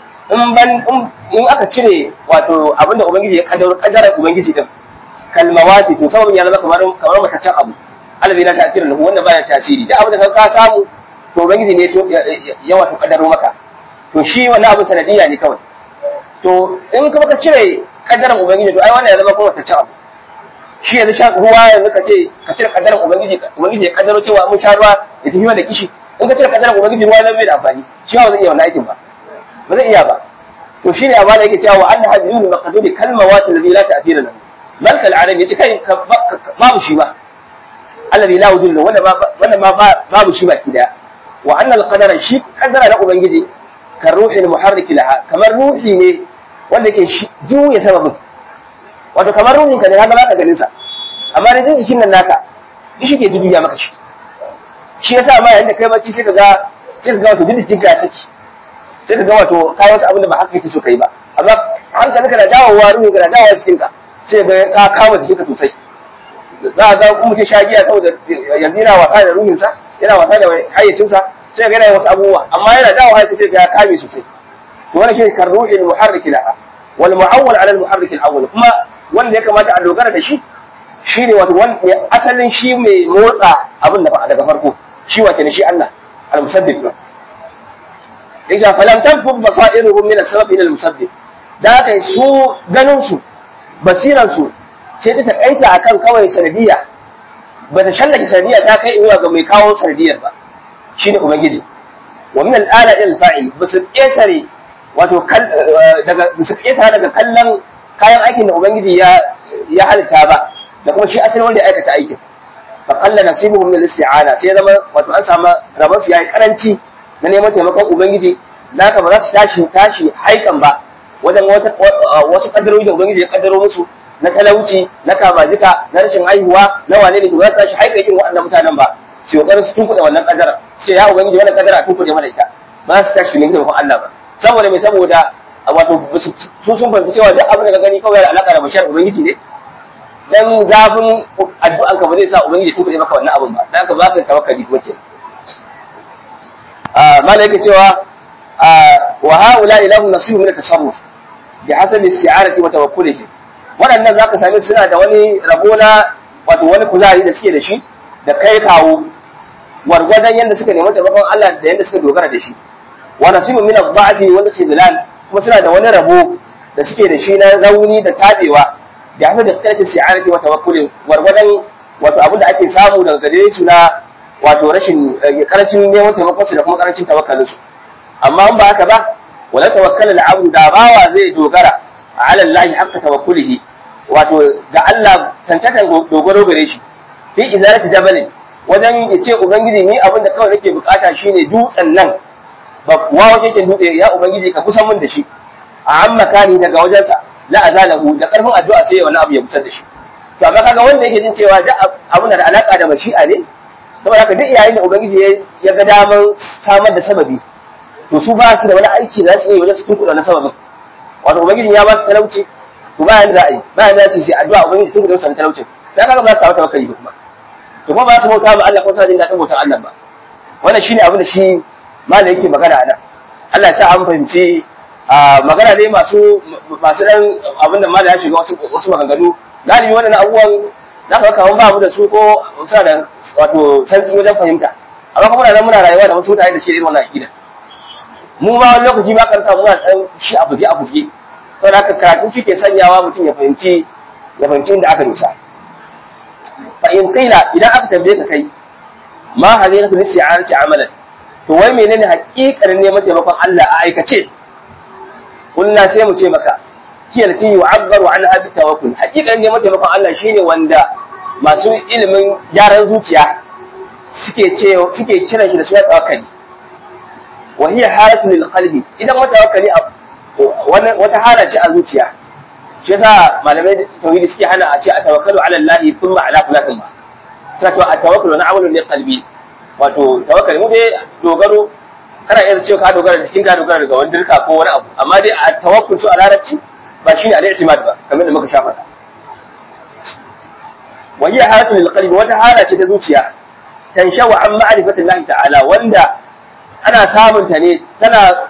in aka cire wato abinda ubangiji ya kaddarar ubangiji din kalmawati to sababin ya zama kamar mataccen abu alabi na ta'thir lahu wannan baya tasiri da abin da ka samu to ubangiji ne to ya wato kaddaro maka to shi wannan abu sanadiyya ne kawai to in ka cire kaddaran ubangiji to ai wannan ya zama kuma mataccen abu shi yanzu sha ruwa yanzu ka cire kaddaran ubangiji ya kaddaro cewa mun sha ruwa ya tafi da kishi in ka cire kaddaran ubangiji ruwa nan bai da amfani shi ba zai iya wannan aikin ba zai iya ba to shine amma da yake cewa anna hadiyul maqduri kalmawati alladhi la ta'thira lahu bal kal alam yace kai babu shi ba alladhi la wujud lahu wannan ma babu shi baki daya wa anna al qadara shi kaddara na ubangiji kan ruhil muharrik laha kamar ruhi ne wanda yake juya sababin wato kamar ruhin ka ne haka baka ganin sa amma da jikin nan naka shi ke juya maka shi yasa ma yayin da kai bacci sai ka ga wato jikin ka saki sai ka ga wato kai wasu abin da ba haka kake so kai ba amma hankalinka na dawowa ruhin ka na dawowa cikin ka sai ga ka kama jikin ka sosai za a ga mutum shagiya saboda yanzu yana wasa da ruhin sa yana wasa da hayyacin sa sai ga yana wasu abubuwa amma yana dawowa sai ga ya kame sosai to wannan shi kan ruhil muharrik laha wal mu'awwal ala al muharrik al awwal kuma wanda ya kamata a dogara da shi shine wato wanda asalin shi mai motsa abin da daga farko shi wato ne shi Allah al musabbib إذا فلم تنفذ بصائرهم من السبب إلى المسبب da kai su ganin su basiran su sai ta takaita akan kawai sanadiyya ba ta shallake sanadiyya ta kai zuwa ga mai kawo sanadiyyar ba shine ubangiji wa min al-ala ila al-fa'il basu ketare wato daga kallon kayan aikin da ubangiji ya halitta ba da kuma shi asalin wanda ya aikata aikin fa qalla nasibuhum min al-isti'ana sai zama wato an samu rabon su yayi karanci na neman taimakon ubangiji naka ba za su tashi haikan ba wajen wasu kaddarori da ubangiji ya kaddaro musu na talauci na kamajika na rashin haihuwa na wane ne ba za su tashi haikakin waɗannan mutanen ba su kokarin su tunkuɗe wannan kaddara sai ya ubangiji wannan kaddara tunkuɗe mana ita ba za su tashi ne taimakon Allah ba saboda me saboda wato su sun fahimci cewa duk abin da ka gani kawai alaka da bashar ubangiji ne dan zafin addu'an ka ba zai sa ubangiji tukuɗe maka wannan abin ba dan ka ba su tawakkali kuma ce malaika cewa wa haula ilahu nasibu min at-tasarruf bi hasabi isti'arati wa tawakkulihi waɗannan zaka same suna da wani rabo na wato wani kuzari da suke da shi da kai kawo wargwadon yadda suka nemi taimakon Allah da yadda suka dogara da shi wa nasibu min al-ba'di wanda ke bilal kuma suna da wani rabo da suke da shi na rauni da tabewa da hasa da tsarki si'arati wa tawakkuli wargwadon wato abin da ake samu daga gare su na wato rashin karancin neman taimakon su da kuma karancin tawakkalin su amma in ba haka ba wala tawakkala al-abdu da bawa zai dogara ala Allah hakka tawakkulihi wato ga Allah tantakan dogaro gare shi fi izalati jabalin wajen ya ce ubangiji ni abin da kawai nake bukata shine dutsen nan ba wajen ke dutse ya ubangiji ka kusan min da shi a amma kani daga wajensa la azalahu da karfin addu'a sai wani abu ya kusan da shi to amma kaga wanda yake jin cewa duk abin da alaka da mashi'a ne saboda haka duk yayin da ubangiji ya ga daman samar da sababi to su ba su da wani aiki da su yi wajen su tunkuɗa na sababin wato ubangiji ya ba su talauci to bayan da ai bayan da su sai addu'a ubangiji tunkuɗa musu talaucin sai kaga ba su samu tawakkali ba kuma to kuma ba su bauta ma Allah ko sa jin daɗin bautar Allah ba wannan shine abin da shi malai yake magana a nan Allah ya sa an fahimci magana dai masu dan abin da malai ya shiga wasu maganganu galibi wannan abubuwan za ka kawo ba mu da su ko suna da wato santsi wajen fahimta amma kuma muna rayuwa da wasu mutane da shi irin wannan aqida mu ma wani lokaci ba karanta muna dan shi a fuji saboda haka karatu shi ke sanyawa mutum ya fahimci inda aka dosa fa in qila idan aka tambaye ka kai ma hadithatu isti'anati amalan to wai menene hakikar neman taimakon Allah a aikace kullun sai mu ce maka kiyalti yu'abbaru anha bi tawakkul hakikar neman taimakon Allah shine wanda masu ilimin gyaran zuciya suke kiran shi da suna tawakkali wa hiya halatu lil qalbi idan mutawakkali wata hala ce a zuciya shi yasa malamai tauhidi suke hana a ce a tawakkalu ala Allah thumma ala fulatin ba sai to a tawakkalu na amalun lil qalbi wato tawakkali mu dai dogaro kana iya cewa ka dogara da cikin ka dogara daga wani dirka ko wani abu amma dai a tawakkul su a larabci ba shine al-i'timad ba kamar da muka shafa wa hiya halatu lil qalbi wata hala ce ta zuciya tanshawa an ma'rifati Allah ta'ala wanda ana samun ta ne tana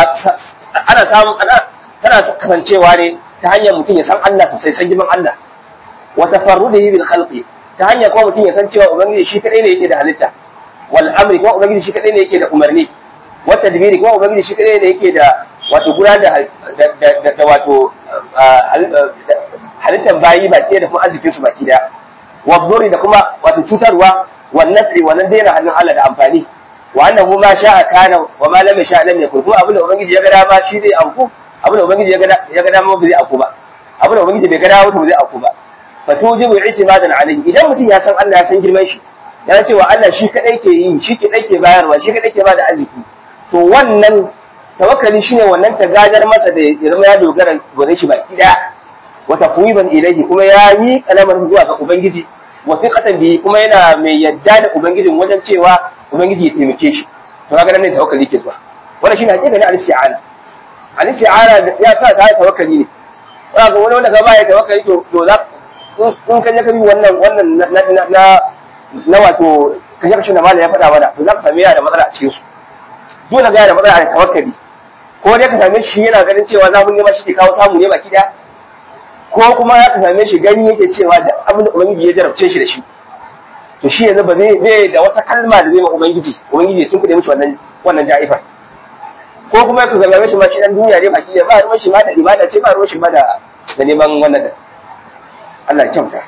kasancewa ne ta hanyar mutum ya san Allah sosai san girman Allah wa tafarrudihi bil khalqi ta hanyar kuma mutum ya san cewa ubangiji shi kadai ne yake da halitta wal amri kuma ubangiji shi kadai ne yake da umarni wa tadbiri kuma ubangiji shi kadai ne yake da wato gudanar da wato halittar bayi baki da kuma arzikin su baki daya wa dhurri da kuma wato cutarwa wan nafi wannan daina hannun Allah da amfani wa annahu ma sha'a kana wa ma lam yasha lam yakun ko abin da ubangiji ya ga dama shi zai auku abin da ubangiji ya ga dama ba zai auku ba abin da ubangiji bai ga dama ba zai auku ba fa tujibu i'timadan alayhi idan mutum ya san Allah ya san girman shi ya cewa Allah shi kadai ke yi shi kadai ke bayarwa shi kadai ke bada arziki to wannan tawakkali shine wannan ta gajar masa da ya zama ya dogara gare shi baki daya wa tafwiban ilayhi kuma ya yi kalamar zuwa ga ubangiji wa fiqatan bi kuma yana mai yadda da ubangijin wajen cewa ubangiji ya taimake shi to kaga nan ne tawakkali ke zuwa wannan shine hakika ne al-isti'ana al-isti'ana ya sa ta tawakkali ne kaga wanda ka baya tawakkali to za in ka je ka bi wannan na wato kashe da mallam ya faɗa mana to za ka same yana da matsala a cikin su dole ga yana da matsala a tawakkali ko dai ka same shi yana ganin cewa zafin nema shi ke kawo samu ne baki daya ko kuma ya ka same shi gani yake cewa da abin da ubangiji ya jarabce shi da shi to shi yanzu ba zai da wata kalma da zai ma ubangiji ya tunkuɗe mishi wannan ja'ifar ko kuma ka same shi ma shi dan duniya ne baki daya ba ruwan shi ma da ibada ce ba ruwan shi ma da neman wannan Allah ya kyauta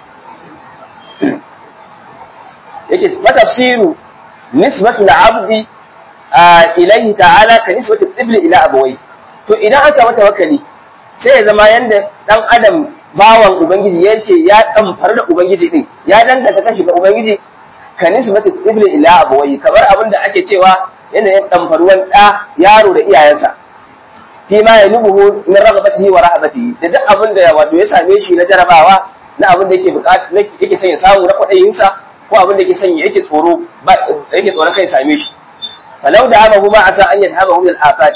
yake matafsiru nisbatu al-abdi ilayhi ta'ala ka nisbatu al-ibli ila abawai to idan an samu tawakkali sai ya zama yanda dan adam bawan ubangiji yake ya damfar da ubangiji din ya danganta kashi ga ubangiji ka nisbatu al-ibli ila abawai kamar abinda ake cewa yanda ya damfar wani da yaro da iyayensa fi ma yanubuhu min raghabatihi wa rahabatihi da duk abinda wato ya same shi na jarabawa na abin da yake bukata yake son ya samu na kwadayinsa ko abin da yake son yake tsoro ba yake tsoron kai same shi falau da hama huma asa an yadhaba hum al-afati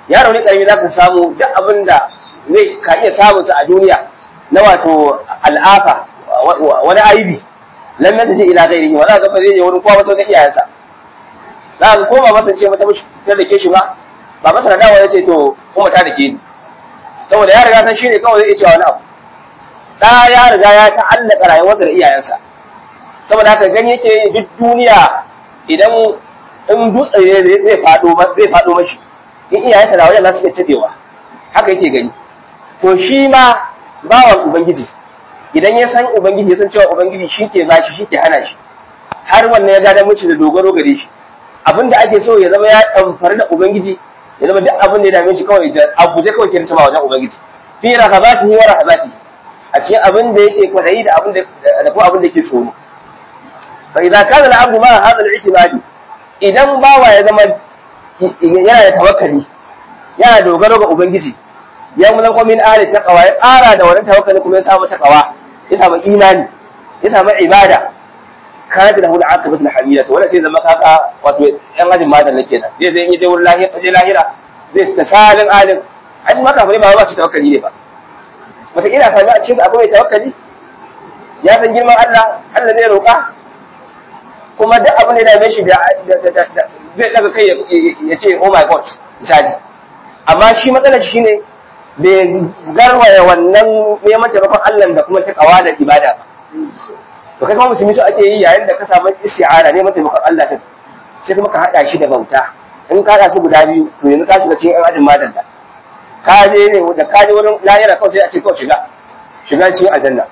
yaro ne karami za ka samu duk abin da zai ka iya samun sa a duniya na wato al'afa wani aibi lam yataji ila ghairihi wala ga zai je wurin kowa wata ga iyayensa za ka koma masa ce mata mishi ta dake shi ba masa na dawo yace to kuma ta dake ni saboda ya riga san shine kawai zai iya cewa wani abu da ya riga ya ta'allaka rayuwarsa da iyayensa saboda haka gani yake duk duniya idan in dutse zai fado mashi in iyayensa da wajen za su iya tabewa haka yake gani to shi ma bawan ubangiji idan ya san ubangiji ya san cewa ubangiji shi ke bashi shi ke hana shi har wannan ya gada mishi da dogaro gare shi abinda ake so ya zama ya damfar da ubangiji ya zama duk abin da ya dame shi kawai da abuje kawai ke rinta ba wajen ubangiji fi rahabatihi wa rahabatihi a cikin abin da yake kwadayi da abin da kuma abin da yake tsoro fa idza kana al-abdu ma hadha al-i'tibadi idan bawa ya zama yana da tawakkali yana dogaro ga ubangiji ya mun zama min ahli taqwa ya ƙara da wannan tawakkali kuma ya samu taqwa ya samu imani ya samu ibada kana da hul aqibatu al-hamida wala sai zama kaka wato yan ajin madan nake da zai yi wurin lahira zai tasalin alim aji maka ba shi tawakkali ne ba wata ina sami a cikin akwai tawakkali ya san girman Allah zai roƙa kuma duk abin da ya dame shi zai daga kai ya ce oh my god misali amma shi matsalar shi shine bai garwaya wannan neman taimakon Allah da kuma takawa da ibada ba to kai kuma musulmi su ake yi yayin da ka samu isti'ana neman taimakon Allah din sai kuma ka hada shi da bauta in ka hada su guda biyu to yanzu ka shiga cikin ajin madan da ka je ne da ka je wurin lahira kawai sai a ce kawai shiga cikin aljanna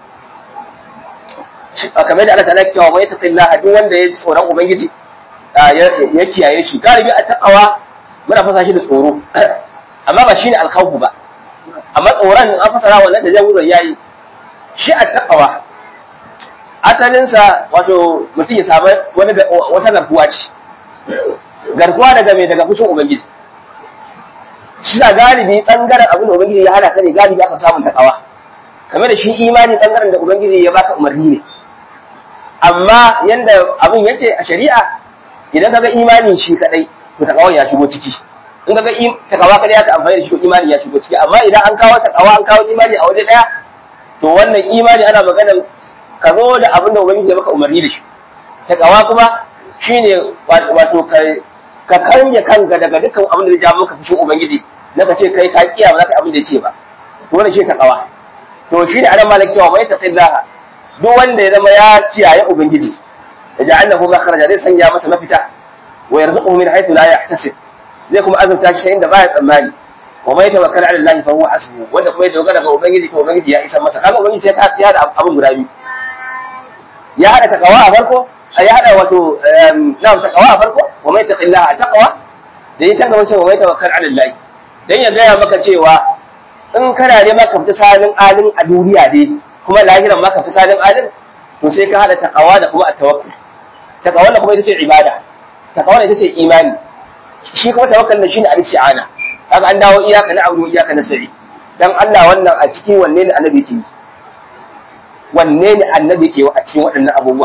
kamar da Allah ta laki cewa mai taqillaha duk wanda ya tsoron ubangiji ya kiyaye shi galibi a taqwa muna fasa shi da tsoro amma ba shine alkhawfu ba amma tsoron an fasara wannan da jawuran yayi shi a taqwa asalin sa wato mutum ya samu wata garkuwa ce garkuwa daga fushin ubangiji shi da galibi bangaren abin da ubangiji ya hana ka ne galibi aka samun taqwa kamar da shi imani bangaren da ubangiji ya baka umarni ne amma yanda abin yake a shari'a idan kaga imanin shi kadai to takawan ya shigo ciki in kaga takawa kadai aka amfani da shi to imani ya shigo ciki amma idan an kawo takawa an kawo imani a waje daya to wannan imani ana maganar ka zo da abin da ubangiji ya maka umarni da shi takawa kuma shine wato ka kanye kanka daga dukkan abin da zai ja maka fushin ubangiji na ka ce kai ka kiya ba za ka abin da ya ce ba to wannan shi takawa to shi ne anan malaki cewa bai taqillaha duk wanda ya zama ya kiyaye ubangiji ya ja'alahu makhraja zai sanya masa mafita wa yarzuquhu min haythu la yahtasib zai kuma azurta shi inda baya tsammani wa mai tawakkal ala Allah fa huwa hasbuhu wanda kuma ya dogara ga ubangiji to ubangiji ya isa masa kaga ubangiji sai ta hada abun guda biyu ya hada takawa a farko ya hada wato takawa a farko wa mai taqillaha taqwa da ya tanga wancan wa mai tawakkal ala Allah dan ya gaya maka cewa in kana ne maka fita salin alin a duniya dai kuma lahiran maka fi salin alim to sai ka hada taqwa da kuma at-tawakkul taqwa wannan kuma ita ce ibada taqwa ita ce imani shi kuma tawakkal ne shine al-isti'ana kaga an dawo iyaka na abu iyaka na sa'i dan Allah wannan a cikin wanne ne annabi yake a cikin waɗannan abubuwa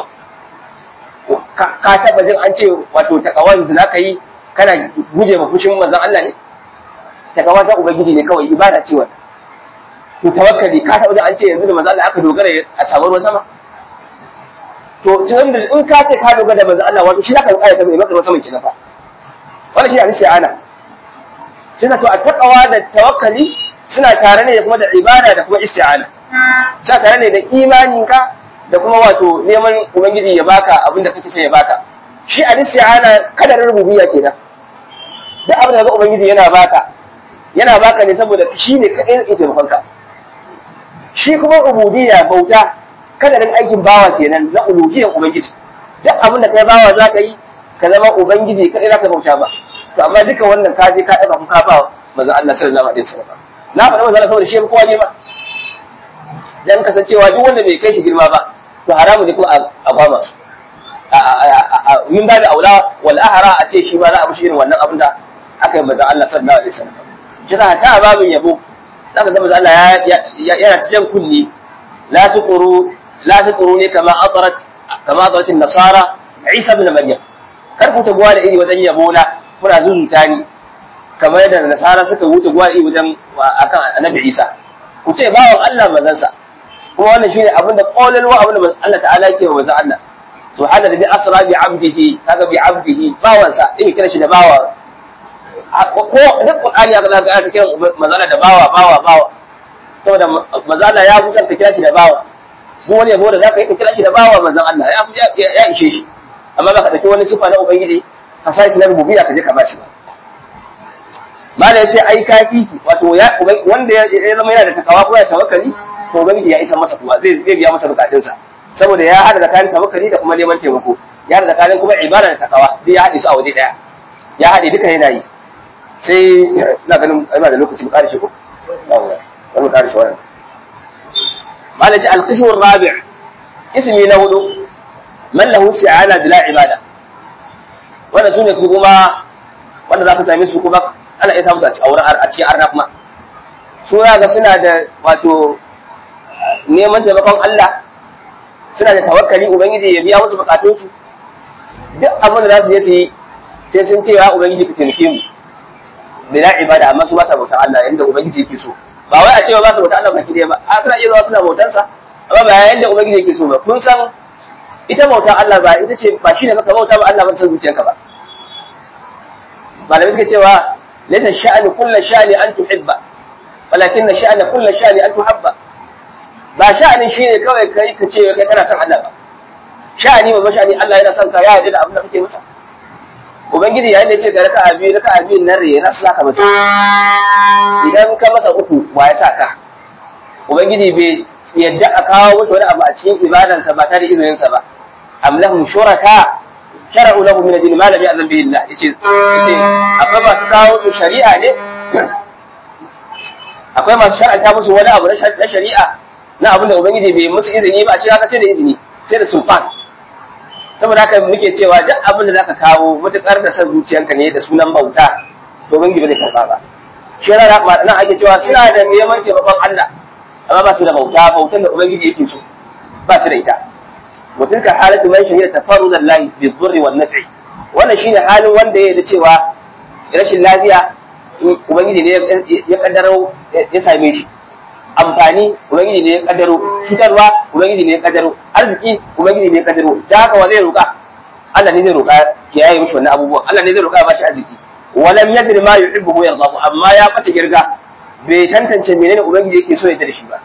ka taba jin an ce wato taqwan da zaka yi kana guje ma fushin manzon Allah ne taqwa ta ubangiji ne kawai ibada ce wannan to tawakkali ka taɓa an ce yanzu da manzo Allah aka dogara a samu ruwan sama to tun da in ka ce ka dogara da manzo Allah wato shi zaka tsaya ta mai maka ruwan sama kenan fa wannan shi ne isti'ana kina to attaqwa da tawakkali suna tare ne kuma da ibada da kuma isti'ana suna tare ne da imaninka da kuma wato neman ubangiji ya baka abin da kake so ya baka shi al-isti'ana kadarin rububiyya kenan duk abin da ga ubangiji yana baka ne saboda shi ne kadai yake taimakonka shi kuma ubudiyya bauta kada dan aikin bawa kenan na uluhiyyar ubangiji duk abin da kai bawa za ka yi ka zama ubangiji kadai za ka bauta ba to amma duka wannan ka je ka daga kuka ba manzo Allah sallallahu alaihi wasallam na faɗa manzo Allah saboda shi kowa ne ba dan kasancewa duk wanda bai kai shi girma ba to haramu ne kuma a gwama su min ba da aula wal ahra a ce shi ba za a mushi irin wannan abin da aka yi manzo Allah sallallahu alaihi wasallam shi ta ta babin yabo zaka ga manzo Allah yana cikin kunni la tuquru ne kama atarat an-nasara Isa ibn Maryam kar ku tabuwa da iri wajen yabo na kuna zunta ni kamar yadda nasara suka wuce gwari wajen akan annabi Isa ku ce bawan Allah manzansa kuma wannan shine abinda qawlalwa abinda Allah ta'ala yake wa manzon Allah subhana rabbi asra bi 'abdihi kaga bi 'abdihi bawansa in kira shi da bawa ko duk Qur'ani aka ga aka kira manzon da bawa saboda manzon Allah ya fi son ka kira shi da bawa duk wani yabo da zaka yi ka kira shi da bawa manzon Allah ya ishe shi amma baka dauki wani sifa na ubangiji ka sai shi na rububiyya ka je ka bashi ba mala yace ai kafifi wato wanda ya zama yana da takawa ko ya tawakkali to ubangiji ya isa masa kuma zai biya masa bukatunsa saboda ya hada tsakanin tawakkali da kuma neman taimako ya hada tsakanin kuma ibada da takawa duk ya hade su a waje daya ya hade duka yana yi sai ina ganin ina da lokaci mu kare shi ko wannan kare shi wannan mala yace al-qism ar-rabi' ismi na hudu man lahu isti'ana bila ibada wannan sune kuma wanda za ka same su kuma ana iya samu a cikin arna kuma su ga suna da wato neman taimakon Allah suna da tawakkali ubangiji ya biya musu bukatunsu duk abin da za su je su yi sai sun ce ya ubangiji ka taimake mu bila ibada amma su ba sa bautar Allah yanda ubangiji yake so ba wai a cewa ba su bautar Allah baki ɗaya ba a suna iya zuwa suna bautansa amma ba yanda ubangiji yake so ba kun san ita bautar Allah ba ita ce ba shine maka bauta ba Allah ba san zuciyarka ba malamai suka cewa laysa sha'anu kullu sha'ni an tuhibba walakin sha'anu kullu sha'ni an tuhabba ba sha'anin shine kawai kai ka ce kai kana son Allah ba sha'ani ba sha'ani Allah yana son ka ya yarda da abin da kake masa ubangiji yayin da ya ce ga raka'a biyu nan re na saka masa idan ka masa uku wa ya saka ubangiji bai yadda a kawo masa wani abu a cikin ibadansa ba tare da izinin sa ba am lahum shuraka shara'u lahu min ad-din ma lam ya'zan bihi Allah yace akwai masu kawo su shari'a ne akwai masu shar'anta musu wani abu na shari'a na abin da ubangiji bai musu izini ba a ce haka sai da izini sai da sulfan saboda haka muke cewa duk abin da zaka kawo mutakar da san zuciyanka ne da sunan bauta to ubangiji bai karba ba shi yana nan ake cewa suna da neman taimakon Allah amma ba su da bautan da ubangiji yake so ba su da ita وتلك حالة من شهية تفرد الله بالضر والنفع wannan shine halin wanda ya da cewa rashin lafiya ubangiji ne ya kaddaro ya same shi amfani ubangiji ne ya kaddaro cutarwa ubangiji ne ya kaddaro arziki ubangiji ne ya kaddaro da haka wa zai roka Allah ne zai roka ya yi mishi wannan abubuwan Allah ne zai roka ba shi arziki walam yadri ma yuhibbu wa yarda amma ya fata girga bai tantance menene ubangiji yake so ya da shi ba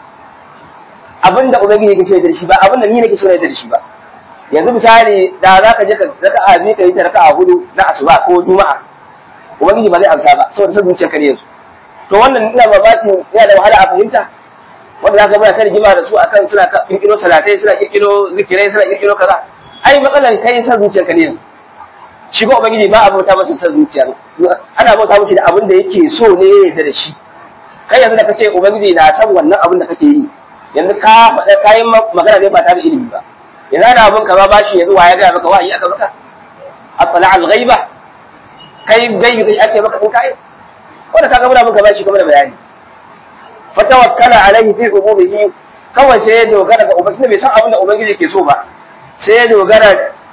abinda ubangiji yake so ya da shi ba abinda ni nake so ya da shi ba yanzu misali da za ka je ka raka'a biyu ka yi ta raka'a hudu na asuba ko juma'a ubangiji ba zai amsa ba saboda san zuciyarka ne yanzu to wannan ina babaki yana da wahala a fahimta wanda za ka bada ta rigima da su akan suna kirkiro salatai suna kirkiro zikirai suna kirkiro kaza ai matsalan kai san zuciyarka ne yanzu shi ba ubangiji ba a bauta masa san zuciya ana bauta mishi da abin da yake so ne ya yarda da shi kai yanzu da kace ubangiji na san wannan abin da kake yi yanzu ka faɗa kayan magana ne ba tare da ilimi ba yanzu da abin ka ba bashi yanzu wa ya ga maka wahayi aka maka atla al-ghaiba kai gaibi kai ake maka in kai wanda kaga muna maka bashi kamar da bayani fatawakkala alaihi fi umumihi kawai sai ya dogara ga ubangiji bai san abin da ubangiji ke so ba sai ya dogara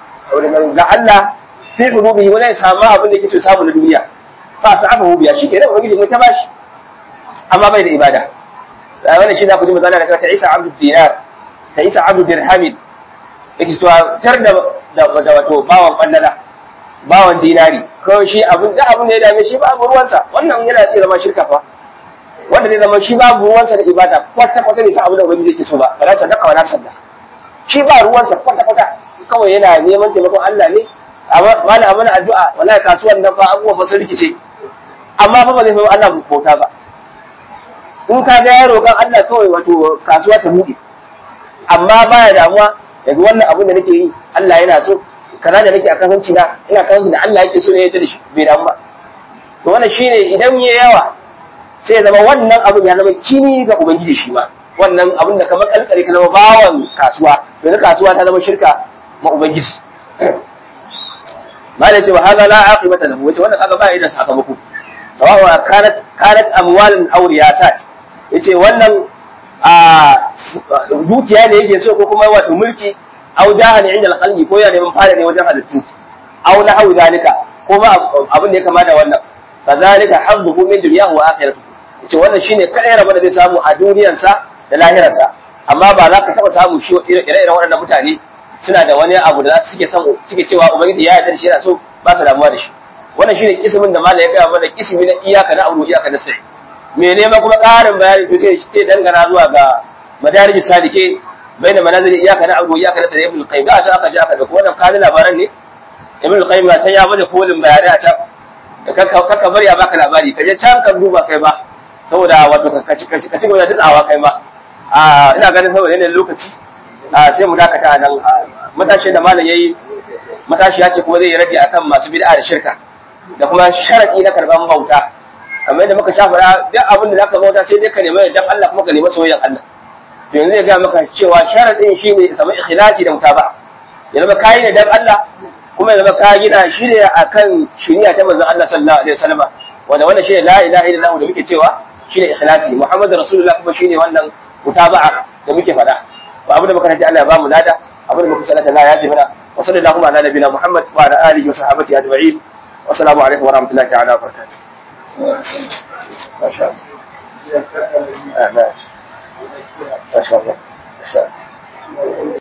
ga Allah fi umumihi wala ya samu abin da yake so samu na duniya fa sa'afahu biya shi kenan ubangiji mun ta bashi amma bai da ibada wannan shi za ku ji magana da ta Isa Abdul Dinar ta Isa Abdul Dirham yake cewa tar da wato bawan kwandala bawan dinari kawai shi abin da abin da ya dame shi babu ruwansa wannan yana tsira ma shirka fa wanda zai zama shi babu ruwansa da ibada kwata kwata ne sa abin da ubangiji yake so ba wala sadaka wala sadda shi ba ruwansa kwata kwata kawai yana neman taimakon Allah ne amma wala amana addu'a wallahi kasuwan nan fa abubuwa fa sun rikice amma fa ba zai fa Allah bauta ba in ka ga yaro kan Allah kawai wato kasuwa ta buɗe amma baya damuwa daga wannan abin da nake yi Allah yana so kaza da nake a kasanci na ina kasanci da Allah yake so ne ya da shi bai damu ba to wannan shine idan yayi yawa sai ya zama wannan abin ya zama kini ga ubangiji shi ma wannan abin da kamar kalkare ka zama bawan kasuwa yanzu kasuwa ta zama shirka ma ubangiji malai ce wa hada la aqibata lahu wace wannan kaga ba da sakamako sawa kanat amwalan aw riyasat yace wannan dukiya ne yake so ko kuma wato mulki aw jahan inda alqalbi ko ya neman fara ne wajen halittu aw na hawu dalika ko ma abin da ya kama da wannan fadhalika hadduhu min dunyahu wa akhiratihi yace wannan shine kadai rabon da zai samu a duniyarsa da lahirarsa amma ba za ka taba samu shi ire-iren waɗannan mutane suna da wani abu da suke cewa ubangiji ya yarda shi yana so ba su damuwa da shi wannan shine kismin da malai ya kai mana kismi na iyaka na abu iyaka na sai me ne ma kuma ƙarin bayani to sai dangana zuwa ga madarijus salike baina manazil iyaka na abu iyaka na sai ibn qayyim da aka ji aka da wannan kanin labaran ne ibn qayyim ya san ya bada kolin bayanai a can ka bari a baka labari ka je can ka duba kai ba saboda wato ka ci gaba da tsawa kai ma ina ganin saboda yanayin lokaci sai mu dakata nan matashi da malam yayi matashi ya ce kuma zai yi rage akan masu bid'a da shirka da kuma sharadi na karban bauta kamar yadda muka shafara duk abin da zaka bauta sai dai ka nemi dan Allah kuma ka nemi soyayyan Allah to yanzu zai ga maka cewa sharadin shine samu ikhlasi da mutaba ya zama kai ne dan Allah kuma ya zama ka gina shi ne akan shari'a ta manzon Allah sallallahu alaihi wasallam wanda wannan shine la ilaha illallah da muke cewa shine ikhlasi muhammadur rasulullah kuma shine wannan mutaba'a da muke faɗa wa abin da muka tafi Allah ya bamu lada abin da muka sallata Allah ya ji mana wa sallallahu ala nabiyina muhammad wa ala alihi wa sahbihi ajma'in wa assalamu alaikum wa rahmatullahi ta'ala wa barakatuh ما شاء الله